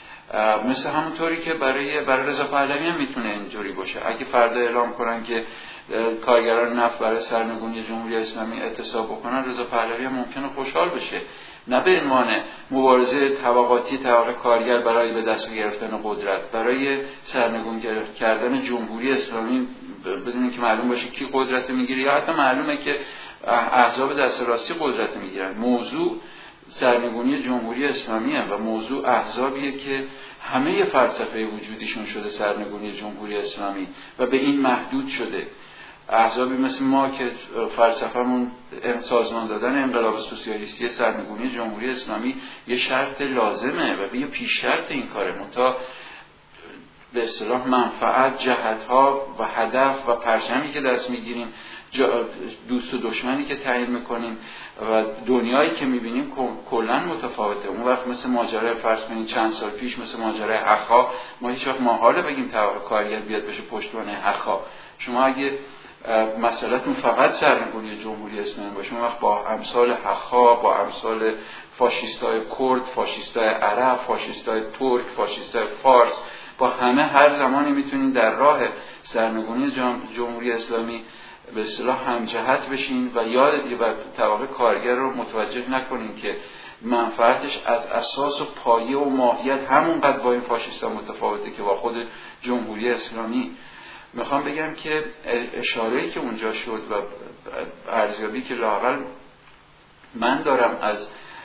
مثل همونطوری که برای رضا پهلوی هم میتونه اینجوری باشه. اگه فردا اعلام کنن که کارگران نفت برای سرنگونی جمهوری اسلامی اعتصاب بکنن، رضا پهلوی هم ممکنه خوشحال بشه، نه به عنوان مبارزه طبقاتی طبقه کارگر برای به دست گرفتن قدرت، برای سرنگون کردن جمهوری اسلامی بدون اینکه معلوم باشه کی قدرت میگیره یا حتی معلومه که احزاب دست راستی قدرت میگیرن. موضوع سرنگونی جمهوری اسلامی و موضوع احزابیه که همه فلسفه وجودیشون شده سرنگونی جمهوری اسلامی و به این محدود شده. احزابی مثل ما که فلسفه‌مون سازمان دادن انقلاب سوسیالیستی سرنگونی جمهوری اسلامی یه شرط لازمه و یه پیش شرط این کاره، منتها به اصطلاح منفعت، جهت‌ها و هدف و پرچمی که دست میگیریم، دوست و دشمنی که تعیین میکنیم و دنیایی که میبینیم کلاً متفاوته. اون وقت مثل ماجرای فرض کنید چند سال پیش مثل ماجرای حق‌ها، ما هیچ وقت محاله بگیم طبقه کارگر بیاد بشه پشتوانه حق‌ها. شما اگه مسئله‌تون فقط سرنگونی جمهوری اسلامی باشه، اون وقت با امثال حق‌ها، با امثال فاشیستای کرد، فاشیستای عرب، فاشیستای ترک، فاشیستای فارس، با همه هر زمانی میتونین در راه سرنگونی جمهوری اسلامی به اصطلاح همجهت بشین و طبقه کارگر رو متوجه نکنین که منفعتش از اساس و پایه و ماهیت همونقدر با این فاشیستا متفاوته که با خود جمهوری اسلامی. میخوام بگم که اشاره‌ای که اونجا شد و ارزیابی که لااقل من دارم از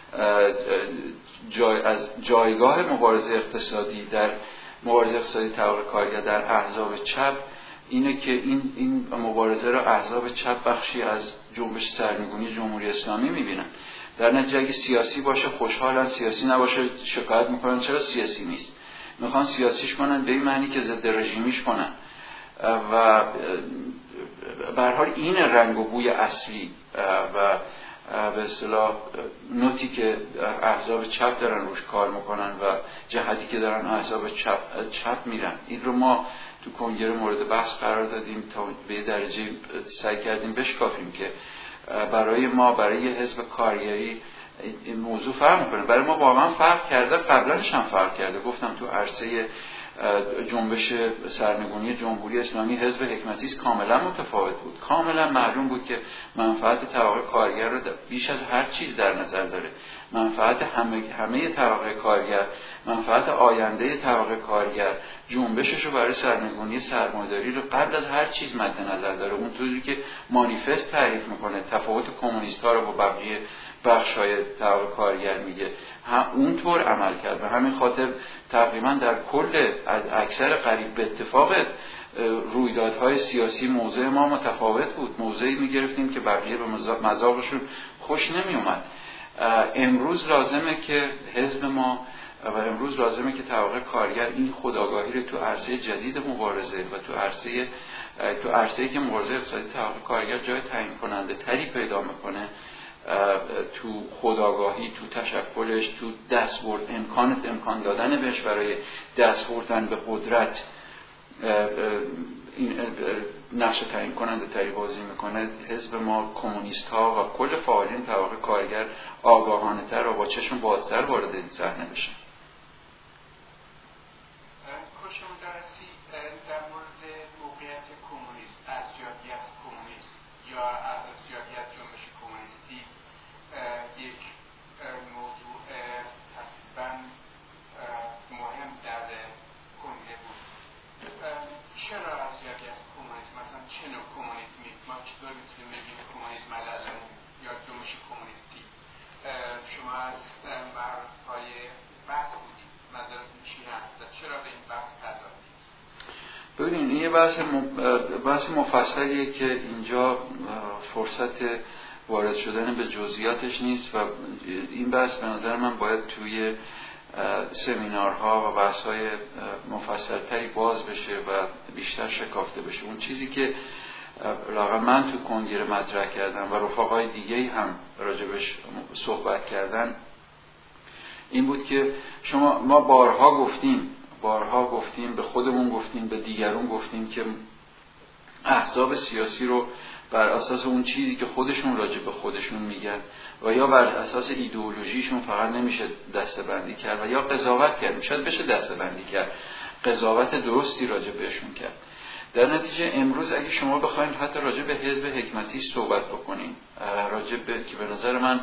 جایگاه مبارزه اقتصادی در مبارزه اقتصادی طبقه کارگر در احزاب چپ اینه که این مبارزه را احزاب چپ بخشی از جنبش سرنگونی جمهوری اسلامی میبینن. در نتیجه اگه سیاسی باشه خوشحالن، سیاسی نباشه شکایت میکنن چرا سیاسی نیست. میخوان سیاسیش کنن به این معنی که ضد رژیمیش کنن و به هر حال این رنگ و بوی اصلی و به اصطلاح نوتی که احزاب چپ دارن روش کار میکنن و جهتی که دارن احزاب چپ میرن. این رو ما تو کنگره مورد بحث قرار دادیم تا به درجه سعی کردیم بشکافیم که برای ما، برای حزب کارگری این موضوع فرق میکنه. برای ما واقعا فرق کرده، قبلش هم فرق کرده. گفتم تو عرصه جنبش سرنگونی جمهوری اسلامی حزب حکمتی کاملا متفاوت بود. کاملا معلوم بود که منفعت طبقه کارگر رو بیش از هر چیز در نظر داره. منفعت همه طبقه کارگر، منفعت آینده طبقه کارگر، جنبشش رو برای سرنگونی سرمایه‌داری رو قبل از هر چیز مد نظر داره. اونطوری که مانیفست تعریف میکنه، تفاوت کمونیست‌ها رو با بقیه بخش‌های طبقه کارگر میگه، اونطور عمل کرد. و همین خاطر تقریبا در کل اکثر قریب به اتفاق رویدادهای سیاسی موضع ما متفاوت بود. موضعی میگرفتیم که بقیه به مذاقشون خوش نمیومد. امروز لازمه که حزب ما و امروز لازمه که طبقه کارگر این خودآگاهی رو تو عرصه جدید مبارزه و تو عرصه‌ای که مبارزه اقتصادی طبقه کارگر جای تعیین کننده تری پیدا میکنه، تو خودآگاهی، تو تشکلش، تو دستورد امکان دادن بهش برای دستوردن به قدرت این نقش تعیین کننده تری بازی میکنه. حزب ما، کمونیست ها و کل فعالین طبقه کارگر آگاهانه تر و با چشم بازتر وارد این صحنه بشن. در مورد موقعیت کمونیست، ارزیابی از کمونیست یا ارزیابی از جنبش کمونیستی یک موضوع تقریبا مهم در کنگره بود. چرا ارزیابی از کمونیسم، مثلا چه نوع کمونیسمی، ما چطور میتونیم بگیم کمونیسم علالمون یا جنبش کمونیستی؟ شما از معرفهای بحث بودید، نظرتون چی هست و چرا به این بحث پرداختید؟ ببینید این یه بحث مفصلیه که اینجا فرصت وارد شدن به جزئیاتش نیست و این بحث به نظر من باید توی سمینارها و بحث‌های مفصل‌تری باز بشه و بیشتر شکافته بشه. اون چیزی که لااقل من تو کنگره مطرح کردم و رفقای دیگه‌ای هم راجبش صحبت کردن این بود که ما بارها گفتیم، به خودمون گفتیم، به دیگرون گفتیم که احزاب سیاسی رو بر اساس اون چیزی که خودشون راجع به خودشون میگن و یا بر اساس ایدئولوژیشون فقط نمیشه دسته‌بندی کرد و یا قضاوت کرد. شاید بشه دسته‌بندی کرد، قضاوت درستی راجع بهشون کرد. در نتیجه امروز اگه شما بخواید حتی راجع به حزب حکمتی صحبت بکنین، راجع به که به نظر من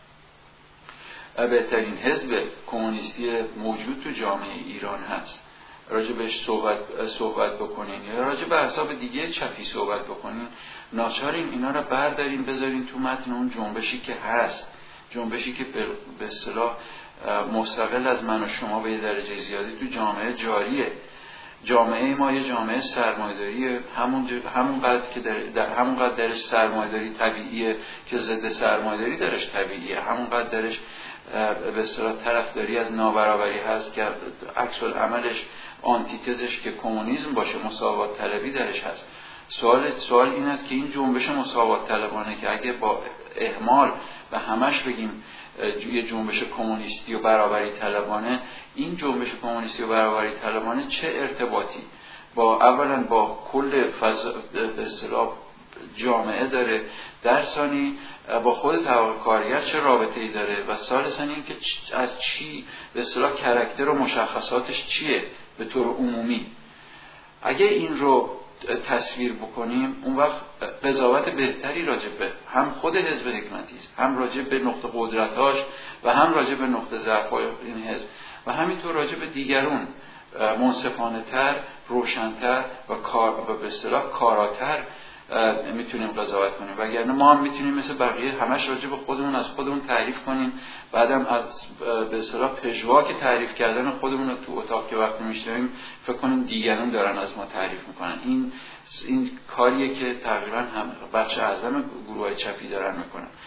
بهترین حزب کمونیستی موجود تو جامعه ایران هست، راجع بهش صحبت بکنین یا راجع به احزاب دیگه چپی صحبت بکنین، ناچارین اینا رو بردارین بذارین تو متن اون جنبشی که هست، جنبشی که به اصطلاح مستقل از من و شما به یه درجه زیادی تو جامعه جاریه. جامعه ما یه جامعه سرمایه‌داریه، همونقدر که همونقدر درش سرمایه‌داری طبیعیه که ضد سرمایه‌داری درش طبیعیه، همونقدر درش به اصطلاح طرفداری از نابرابری هست که عکس العملش آنتیتزش که کمونیسم باشه، مساوات طلبی درش هست. سوال این است که این جنبش مساوات طلبانه که اگه با اهمال و همش بگیم یه جنبش کمونیستی و برابری طلبانه، این جنبش کمونیستی و برابری طلبانه چه ارتباطی اولا با کل به اصطلاح جامعه داره، در ثانی با خود طبقه کارگر چه رابطه‌ای داره و ثالثاً این که از چی به اصطلاح کاراکتر و مشخصاتش چیه به طور عمومی. اگه این رو تصویر بکنیم اون وقت قضاوت بهتری راجع به هم خود حزب حکمتی است، هم راجع به نقطه قدرتاش و هم راجع به نقطه ضعف‌های این حزب و همینطور راجع به دیگرون منصفانه‌تر، روشن‌تر و به اصطلاح کاراتر میتونیم قضاوت کنیم. وگرنه ما هم میتونیم مثل بقیه همش راجع به خودمون از خودمون تعریف کنیم، بعدم از به اصطلاح پژواک تعریف کردن خودمون رو تو اتاق که وقتی میشنویم فکر کنیم دیگران دارن از ما تعریف میکنن. این کاریه که تقریبا هم بخش اعظم گروه‌های چپی دارن میکنن.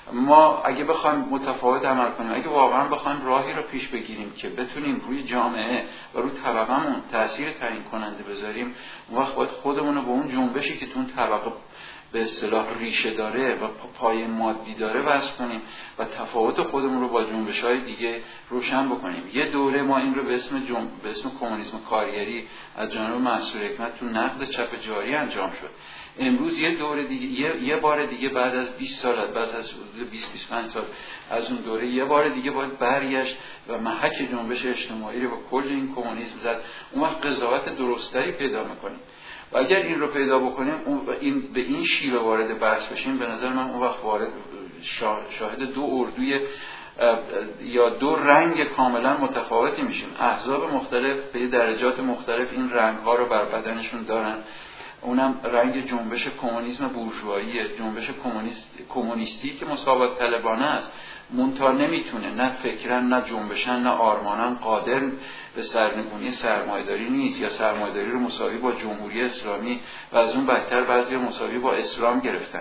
ما اگه بخوایم متفاوت عمل کنیم، اگه واقعا بخوایم راهی رو پیش بگیریم که بتونیم روی جامعه و روی طبقمون تأثیر تعیین کننده بذاریم، اون وقت باید خودمون رو به اون جنبشی که تو اون طبقه به اصطلاح ریشه داره و پایه مادی داره وصل کنیم و تفاوت خودمون رو با جنبش‌های دیگه روشن بکنیم. یه دوره ما این رو به اسم کمونیسم کارگری از جانب منصور حکمت تو نقد چپ جاری انجام شد. امروز یه دوره دیگه، یه بار دیگه بعد از 20 سال، بعد از 20-25 سال از اون دوره یه بار دیگه باید برگشت و محک جنبش اجتماعی رو با کل این کمونیسم زد. اون وقت قضاوت درستری پیدا می‌کنیم. و اگر این رو پیدا بکنیم، به این شیوه وارد بحث بشیم، به نظر من اون وقت وارد شاهد دو اردوی یا دو رنگ کاملا متفاوتی میشیم. احزاب مختلف به درجات مختلف این رنگ‌ها رو بر بدنشون دارن. اونم رنگ جنبش کمونیسم بورژوایی، جنبش کمونیستی که مساوات طلبانه است. منتها نمیتونه، نه فکرن نه جنبشن نه آرمانن، قادر به سرنگونی سرمایه‌داری نیست، یا سرمایه‌داری رو مساوی با جمهوری اسلامی و از اون بدتر بعضی مساوی با اسلام گرفتن.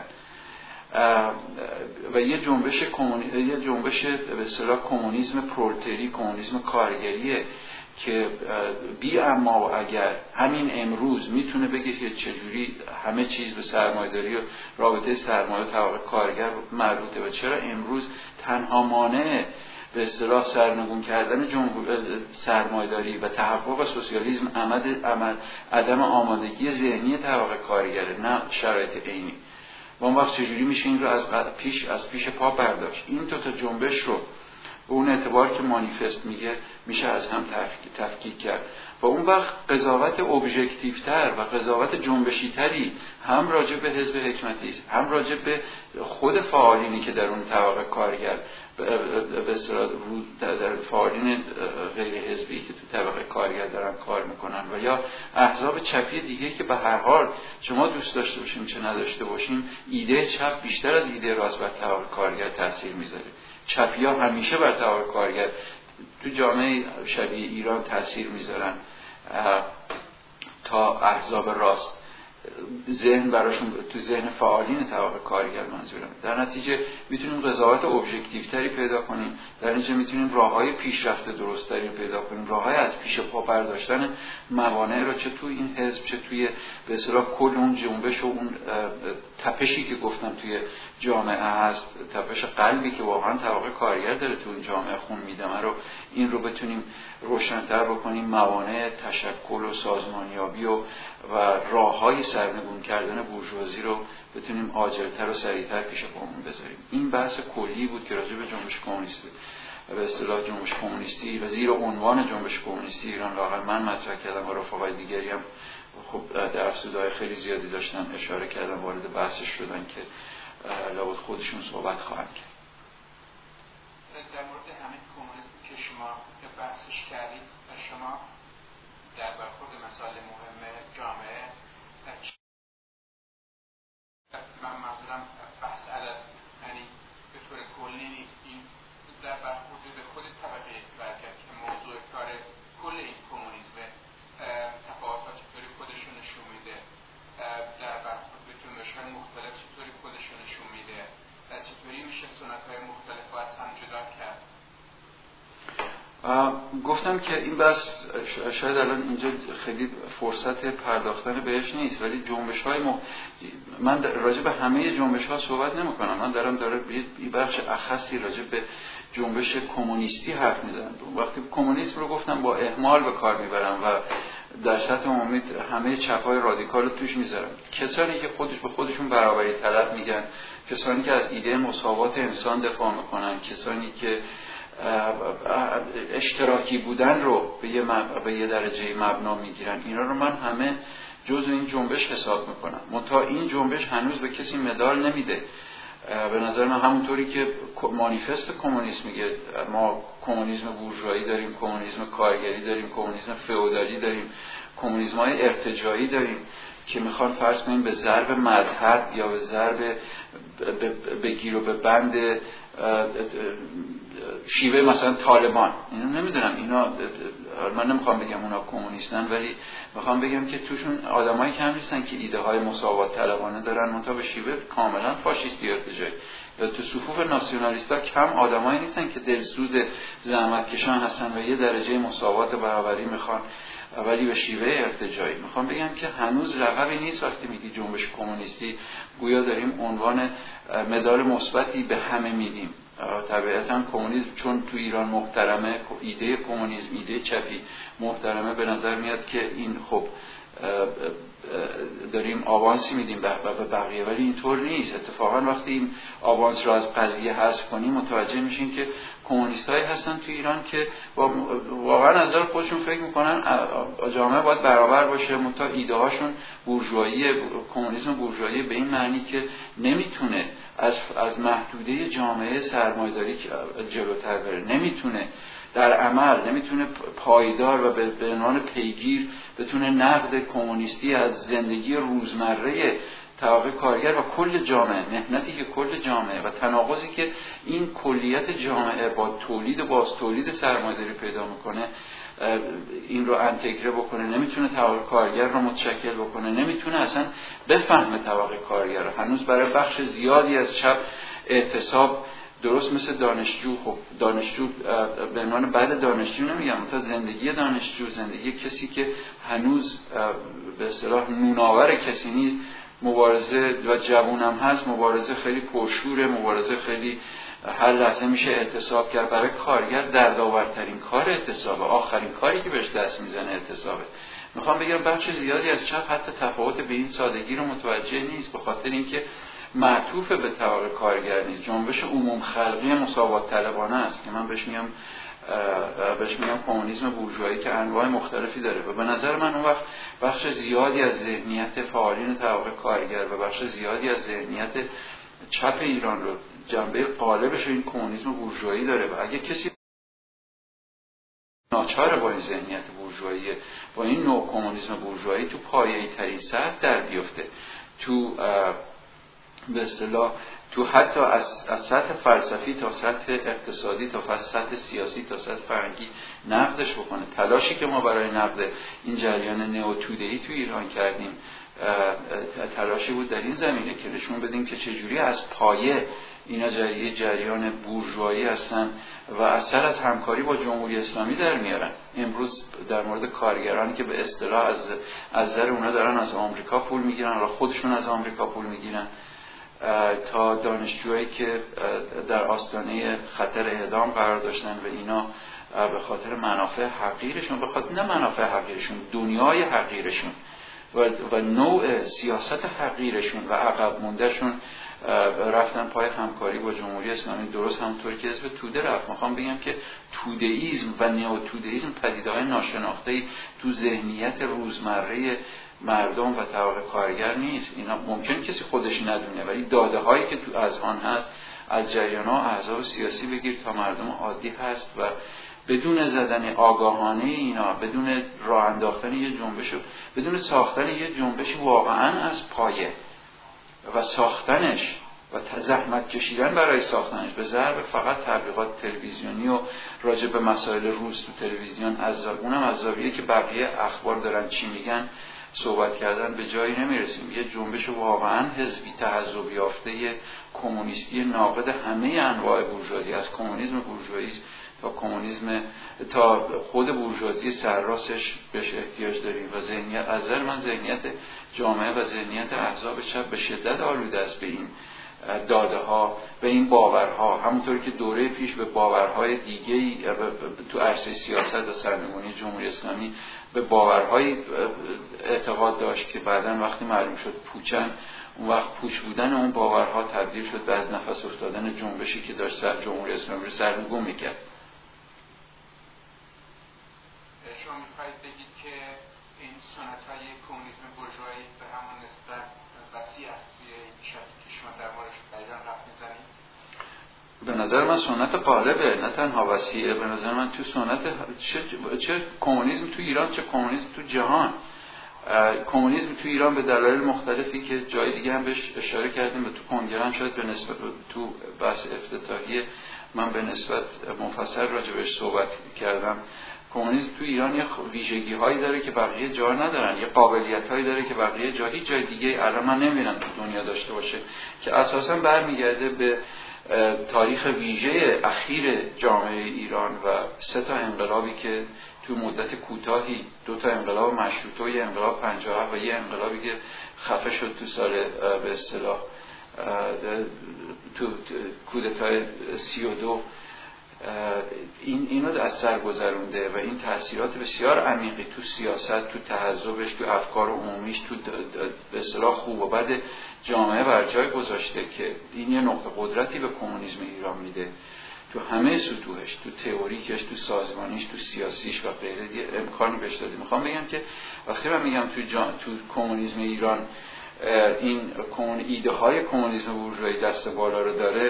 و یه جنبش به اصطلاح کمونیسم پرولتری، کمونیسم کارگریه که بی اما و اگر همین امروز میتونه بگه که چجوری همه چیز به سرمایه‌داری و رابطه سرمایه و طبقه کارگر مربوطه و چرا امروز تنها مانع به اصطلاح سرنگون کردن سرمایه‌داری و تحقق سوسیالیسم عدم آمادگی ذهنی طبقه کارگره، نه شرایط عینی. و اون وقت چجوری میشه این رو از پیش پا برداشت؟ این دو تا جنبش رو به اون اعتبار که مانیفست میشه از هم تفکیک کرد و اون وقت قضاوت ابژکتیوتر و قضاوت جنبشیتری هم راجع به حزب حکمتی است، هم راجع به خود فعالینی که در اون طبقه کارگر به اصطلاح در فعالین غیر حزبی که تو طبقه کارگر دارن کار میکنن و یا احزاب چپی دیگه که به هر حال شما دوست داشته باشیم چه نداشته باشیم، ایده چپ بیشتر از ایده راست بر طبقه کارگر تاثیر میذاره. چپی‌ها همیشه بر طبقه کارگر تو جامعه شبیه ایران تاثیر میذارن تا احزاب راست. ذهن براشون تو ذهن فعالین طبقه کارگر منظورم. در نتیجه میتونیم قضاوت ابژکتیوتری پیدا کنیم، در نتیجه میتونیم راههای پیشرفت درست‌تری پیدا کنیم، راههای از پیش پا برداشتن موانع رو چه توی این حزب چه توی به اصطلاح کل اون جنبش و اون تپشی که گفتم توی جامعه هست، تپش قلبی که واقعا طبقه کارگر داره تو اون جامعه خون میدمه رو، این رو بتونیم روشن‌تر بکنیم، موانع تشکل و سازمانیابی و راه‌های سرنگون کردن بورژوازی رو بتونیم عاجل‌تر و سریع‌تر پیش پامون بذاریم. این بحث کلی بود که راجع به جنبش کمونیستی به اصطلاح جنبش کمونیستی و زیر عنوان جنبش کمونیستی ایران واقعا من مطرح کردم و رفقای دیگری هم خب در افزودهای خیلی زیادی داشتن اشاره کردن، وارد بحثش شدن که لابد خودشون صحبت خواهند کرد. در مورد همین کمونیسم که شما بحثش کردید، شما در برخورد مسائل مهم جامعه، من منظورم بحث عدد، یعنی به طور کلی این در برخورد به خود طبقه کارگر که موضوع کار کل این کمونیسم، تفاوت‌ها چطوری خودشون نشون میده، در برخورد به جنبش‌های مختلف چطوری خودشون نشون میده، چطوری میشه سنت‌های مختلف رو از هم جدا کرد. گفتم که این بحث شاید الان اینجا خیلی فرصت پرداختن بهش نیست، ولی جنبش‌های من راجع به همه جنبش‌ها صحبت نمی‌کنم. من دارم یه بخش اخصی راجع به جنبش کمونیستی حرف میزنم. وقتی کمونیسم رو گفتم با اهمال به کار میبرم و در سطح عمومی همه چپ‌های رادیکال رو توش میذارم. کسانی که به خودشون برابری طلب میگن، کسانی که از ایده مساوات انسان دفاع میکنن، کسانی که اشتراکی بودن رو به یه درجه مبنا میگیرن، اینا رو من همه جزء این جنبش حساب میکنم. منتها این جنبش هنوز به کسی مدال نمیده. به نظر من همونطوری که مانیفست کمونیسم میگه ما کمونیسم بورژوایی داریم، کمونیسم کارگری داریم، کمونیسم فئودالی داریم، کمونیسم‌های ارتجاعی داریم که میخوان فرض کنیم به ضرب مذهب یا به ضرب بگیر و به بند شیوه مثلا طالبان. اینا نمیدونم، اینا من نمیخوام بگم اونا کمونیستن، ولی میخوام بگم که توشون آدمایی کم نیستن که ایده های مساوات طلبانه دارن، منتها به شیوه کاملا فاشیستی ارتجاعی. یا تو صفوف ناسیونالیستا کم آدمایی نیستن که دلسوز زحمتکشان هستن و یه درجه مساوات و برابری میخوان، ولی به شیوه ارتجاعی. میخوام بگم که هنوز لقبی نیست وقتی میگی جنبش کمونیستی گویا داریم عنوان مدال مثبتی به همه میدیم. طبیعتاً کمونیسم چون تو ایران محترمه، ایده کمونیسم ایده چپی محترمه، به نظر میاد که این خب داریم آوانسی میدیم به بقیه، ولی اینطور نیست. اتفاقا وقتی این آوانس رو از قضیه حذف کنیم متوجه میشین که کمونیستایی هستن تو ایران که واقعا از نظر خودشون فکر میکنن جامعه باید برابر باشه، منتها ایده هاشون بورژوایی، کمونیسم بورژوایی به این معنی که نمیتونه از محدوده جامعه سرمایه‌داری جلوتر بره، نمیتونه در عمل، نمیتونه پایدار و به عنوان پیگیر بتونه نقد کمونیستی از زندگی روزمره طبقه کارگر و کل جامعه، مهنتی که کل جامعه و تناقضی که این کلیت جامعه با تولید سرمایه‌داری پیدا میکنه، این رو انتگره بکنه، نمیتونه طبقه کارگر رو متشکل بکنه، نمیتونه اصلا بفهمه طبقه کارگر رو. هنوز برای بخش زیادی از چپ اعتصاب درست مثل دانشجو، خب دانشجو به عنوان بعد دانشجو نمیگم، تا زندگی دانشجو، زندگی کسی که هنوز به اصطلاح نوناور کسی نیست، مبارزه و جوونم هست، مبارزه خیلی پرشوره، مبارزه خیلی هر لحظه میشه اعتصاب کرد. برای کارگر دردآورترین کار اعتصابه، آخرین کاری که بهش دست میزنه اعتصابه. میخوام بگم بخش زیادی از چپ حتی تفاوت به این سادگی رو متوجه نیست، به خاطر اینکه معطوف به طبقه کارگر نیست. جنبش عموم خلقی مساوات طلبانه است که من بهش میگم کمونیسم بورژوایی که انواع مختلفی داره و به نظر من اون وقت بخش زیادی از ذهنیت فعالین طبقه کارگر و بخش زیادی از ذهنیت چپ ایران رو جنبه غالبش رو این کمونیسم بورژوایی داره. و اگه کسی ناچاره با این ذهنیت بورژوایی، با این نوع کمونیسم بورژوایی تو پایه‌ای ترین سطح در بیفته، تو به اصطلاح تو حتی از سطح فلسفی تا سطح اقتصادی تا سطح سیاسی تا سطح فرهنگی نقدش بکنه. تلاشی که ما برای نقد این جریان نئوتوده‌ای تو ایران کردیم تلاشی بود در این زمینه که نشون بدیم که چجوری از پایه اینا جریان بورژوایی هستن و اثر از همکاری با جمهوری اسلامی در میارن. امروز در مورد کارگرانی که به اصطلاح از نظر اونا دارن از آمریکا پول میگیرن و خودشون از آمریکا پول میگیرن، تا دانشجوهایی که در آستانه خطر اعدام قرار داشتن و اینا به خاطر منافع حقیرشون، به خاطر نه منافع حقیرشون، دنیای حقیرشون و نوع سیاست حقیرشون و عقب موندهشون رفتن پای همکاری با جمهوری اسلامی، درست همونطوری که حزب توده رفت. میخوام بگم که توده‌ایسم و نئوتوده‌ایسم پدیده‌های ناشناخته‌ای تو ذهنیت روزمره مردم و طبقه کارگر نیست. اینا ممکن کسی خودش ندونه، ولی داده هایی که تو اذهان هست از جریان‌ها و احزاب سیاسی بگیر تا مردم عادی هست و بدون زدن آگاهانه اینا، بدون راه انداختن یه جنبش، بدون ساختن یه جنبش واقعاً از پایه و ساختنش و زحمت کشیدن برای ساختنش به ضرب فقط تبلیغات تلویزیونی و راجع به مسائل روز تو تلویزیون، اونم از زاویه که بقیه اخبار دارن چی میگن صحبت کردن به جایی نمیرسیم. یه جنبش واقعا حزبی تحزب یافته کمونیستی ناقد همه انواع بورژوازی، از کمونیسم بورژوایی تا کمونیسم تا خود بورژوازی سرراستش بهش احتیاج داریم و ذهنیت از نظر من ذهنیت جامعه و ذهنیت احزاب چپ به شدت آلوده است به این داده ها، به این باورها، همونطوری که دوره پیش به باورهای دیگه‌ای تو عرصه سیاست و سرنگونی جمهوری اسلامی به باورهای اعتقاد داشت که بعداً وقتی معلوم شد پوچن، اون وقت پوچ بودن اون باورها تبدیل شد به از نفس افتادن جنبشی که داشت جمهوری اسلامی رو سرنگون میکرد. شما میخواید بگید که این سنت‌های کمونیسم بورژوایی به همون نسبت وسیع است توی این شرطی که شما در موردش دقیقاً حرف می‌زنید؟ به نظر من سنت غالبه، نه تنها وسیعه. به نظر من تو سنت چه کمونیسم تو ایران، چه کمونیسم تو جهان. کمونیسم تو ایران به دلایل مختلفی که جای دیگه هم بهش اشاره کردیم، به تو کنگره هم شاید به نسبت تو بحث افتتاحیه من به نسبت مفصل راجع بهش صحبت کردم. کمونیسم تو ایران یه ویژگی هایی داره که بقیه جا ندارن، یه قابلیت هایی داره که بقیه هیچ جای دیگه الان من نمی‌بینم تو دنیا داشته باشه، که اساساً برمیگرده به تاریخ ویژه اخیر جامعه ایران و 3 تا انقلابی که تو مدت کوتاهی، 2 تا انقلاب مشروطه و یه انقلاب 57 و یه انقلابی که خفه شد تو سال به اصطلاح تو کودتای 32 اینو از سر گذرونده و این تأثیرات بسیار عمیقی تو سیاست، تو تهذبش، تو افکار عمومیش، تو به اصطلاح خوب و بد جامعه بر جای گذاشته که این یه نقطه قدرتی به کمونیسم ایران میده تو همه سطوحش، تو تئوریکش، تو سازمانیش، تو سیاسیش و غیره امکانی بهش داده. میخوام بگم که وقتی من میگم تو کمونیسم ایران این ایده های کمونیسم بورژوایی دست بالا رو داره،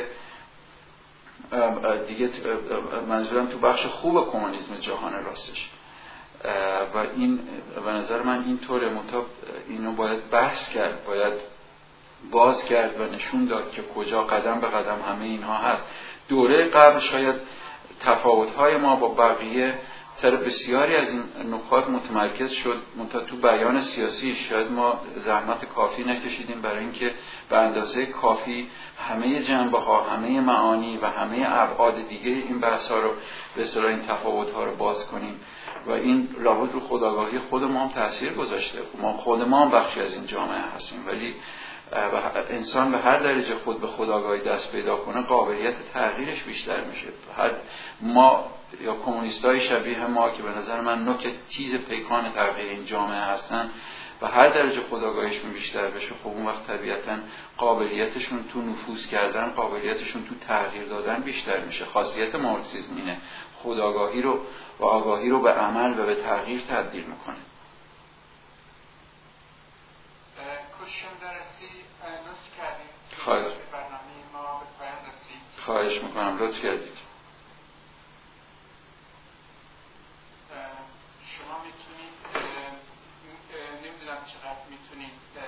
دیگه منظورم تو بخش خوب کمونیسم جهان راستش و این به نظر من این طوره. اینو باید بحث کرد، باید باز کرد و نشون داد که کجا قدم به قدم همه اینها هست. دوره قبل شاید تفاوت‌های ما با بقیه سر بسیاری از این نکات متمرکز شد، منتها تو بیان سیاسی شاید ما زحمت کافی نکشیدیم برای اینکه به اندازه کافی همه جنبه‌ها، همه معانی و همه ابعاد دیگه این بحث‌ها رو به اصطلاح این تفاوت‌ها رو باز کنیم و این لابد رو خودآگاهی خود ما هم تأثیر گذاشته. خود ما هم بخشی از این جامعه هستیم، ولی انسان به هر درجه خود به خودآگاهی دست پیدا کنه قابلیت تغییرش بیشتر میشه. ما یا کمونیستای شبیه ما که به نظر من نوک تیز پیکان تغییر این جامعه هستن و هر درجه خودآگاهیشون بیشتر بشه، خب اون وقت طبیعتاً قابلیتشون تو نفوذ کردن، قابلیتشون تو تغییر دادن بیشتر میشه. خاصیت مارکسیسم اینه، خودآگاهی رو و آگاهی رو به عمل و به تغییر تبدیل میکنه. خواهش میکنم، لطف کردید. شما میتونید نمیدونم چقدر میتونید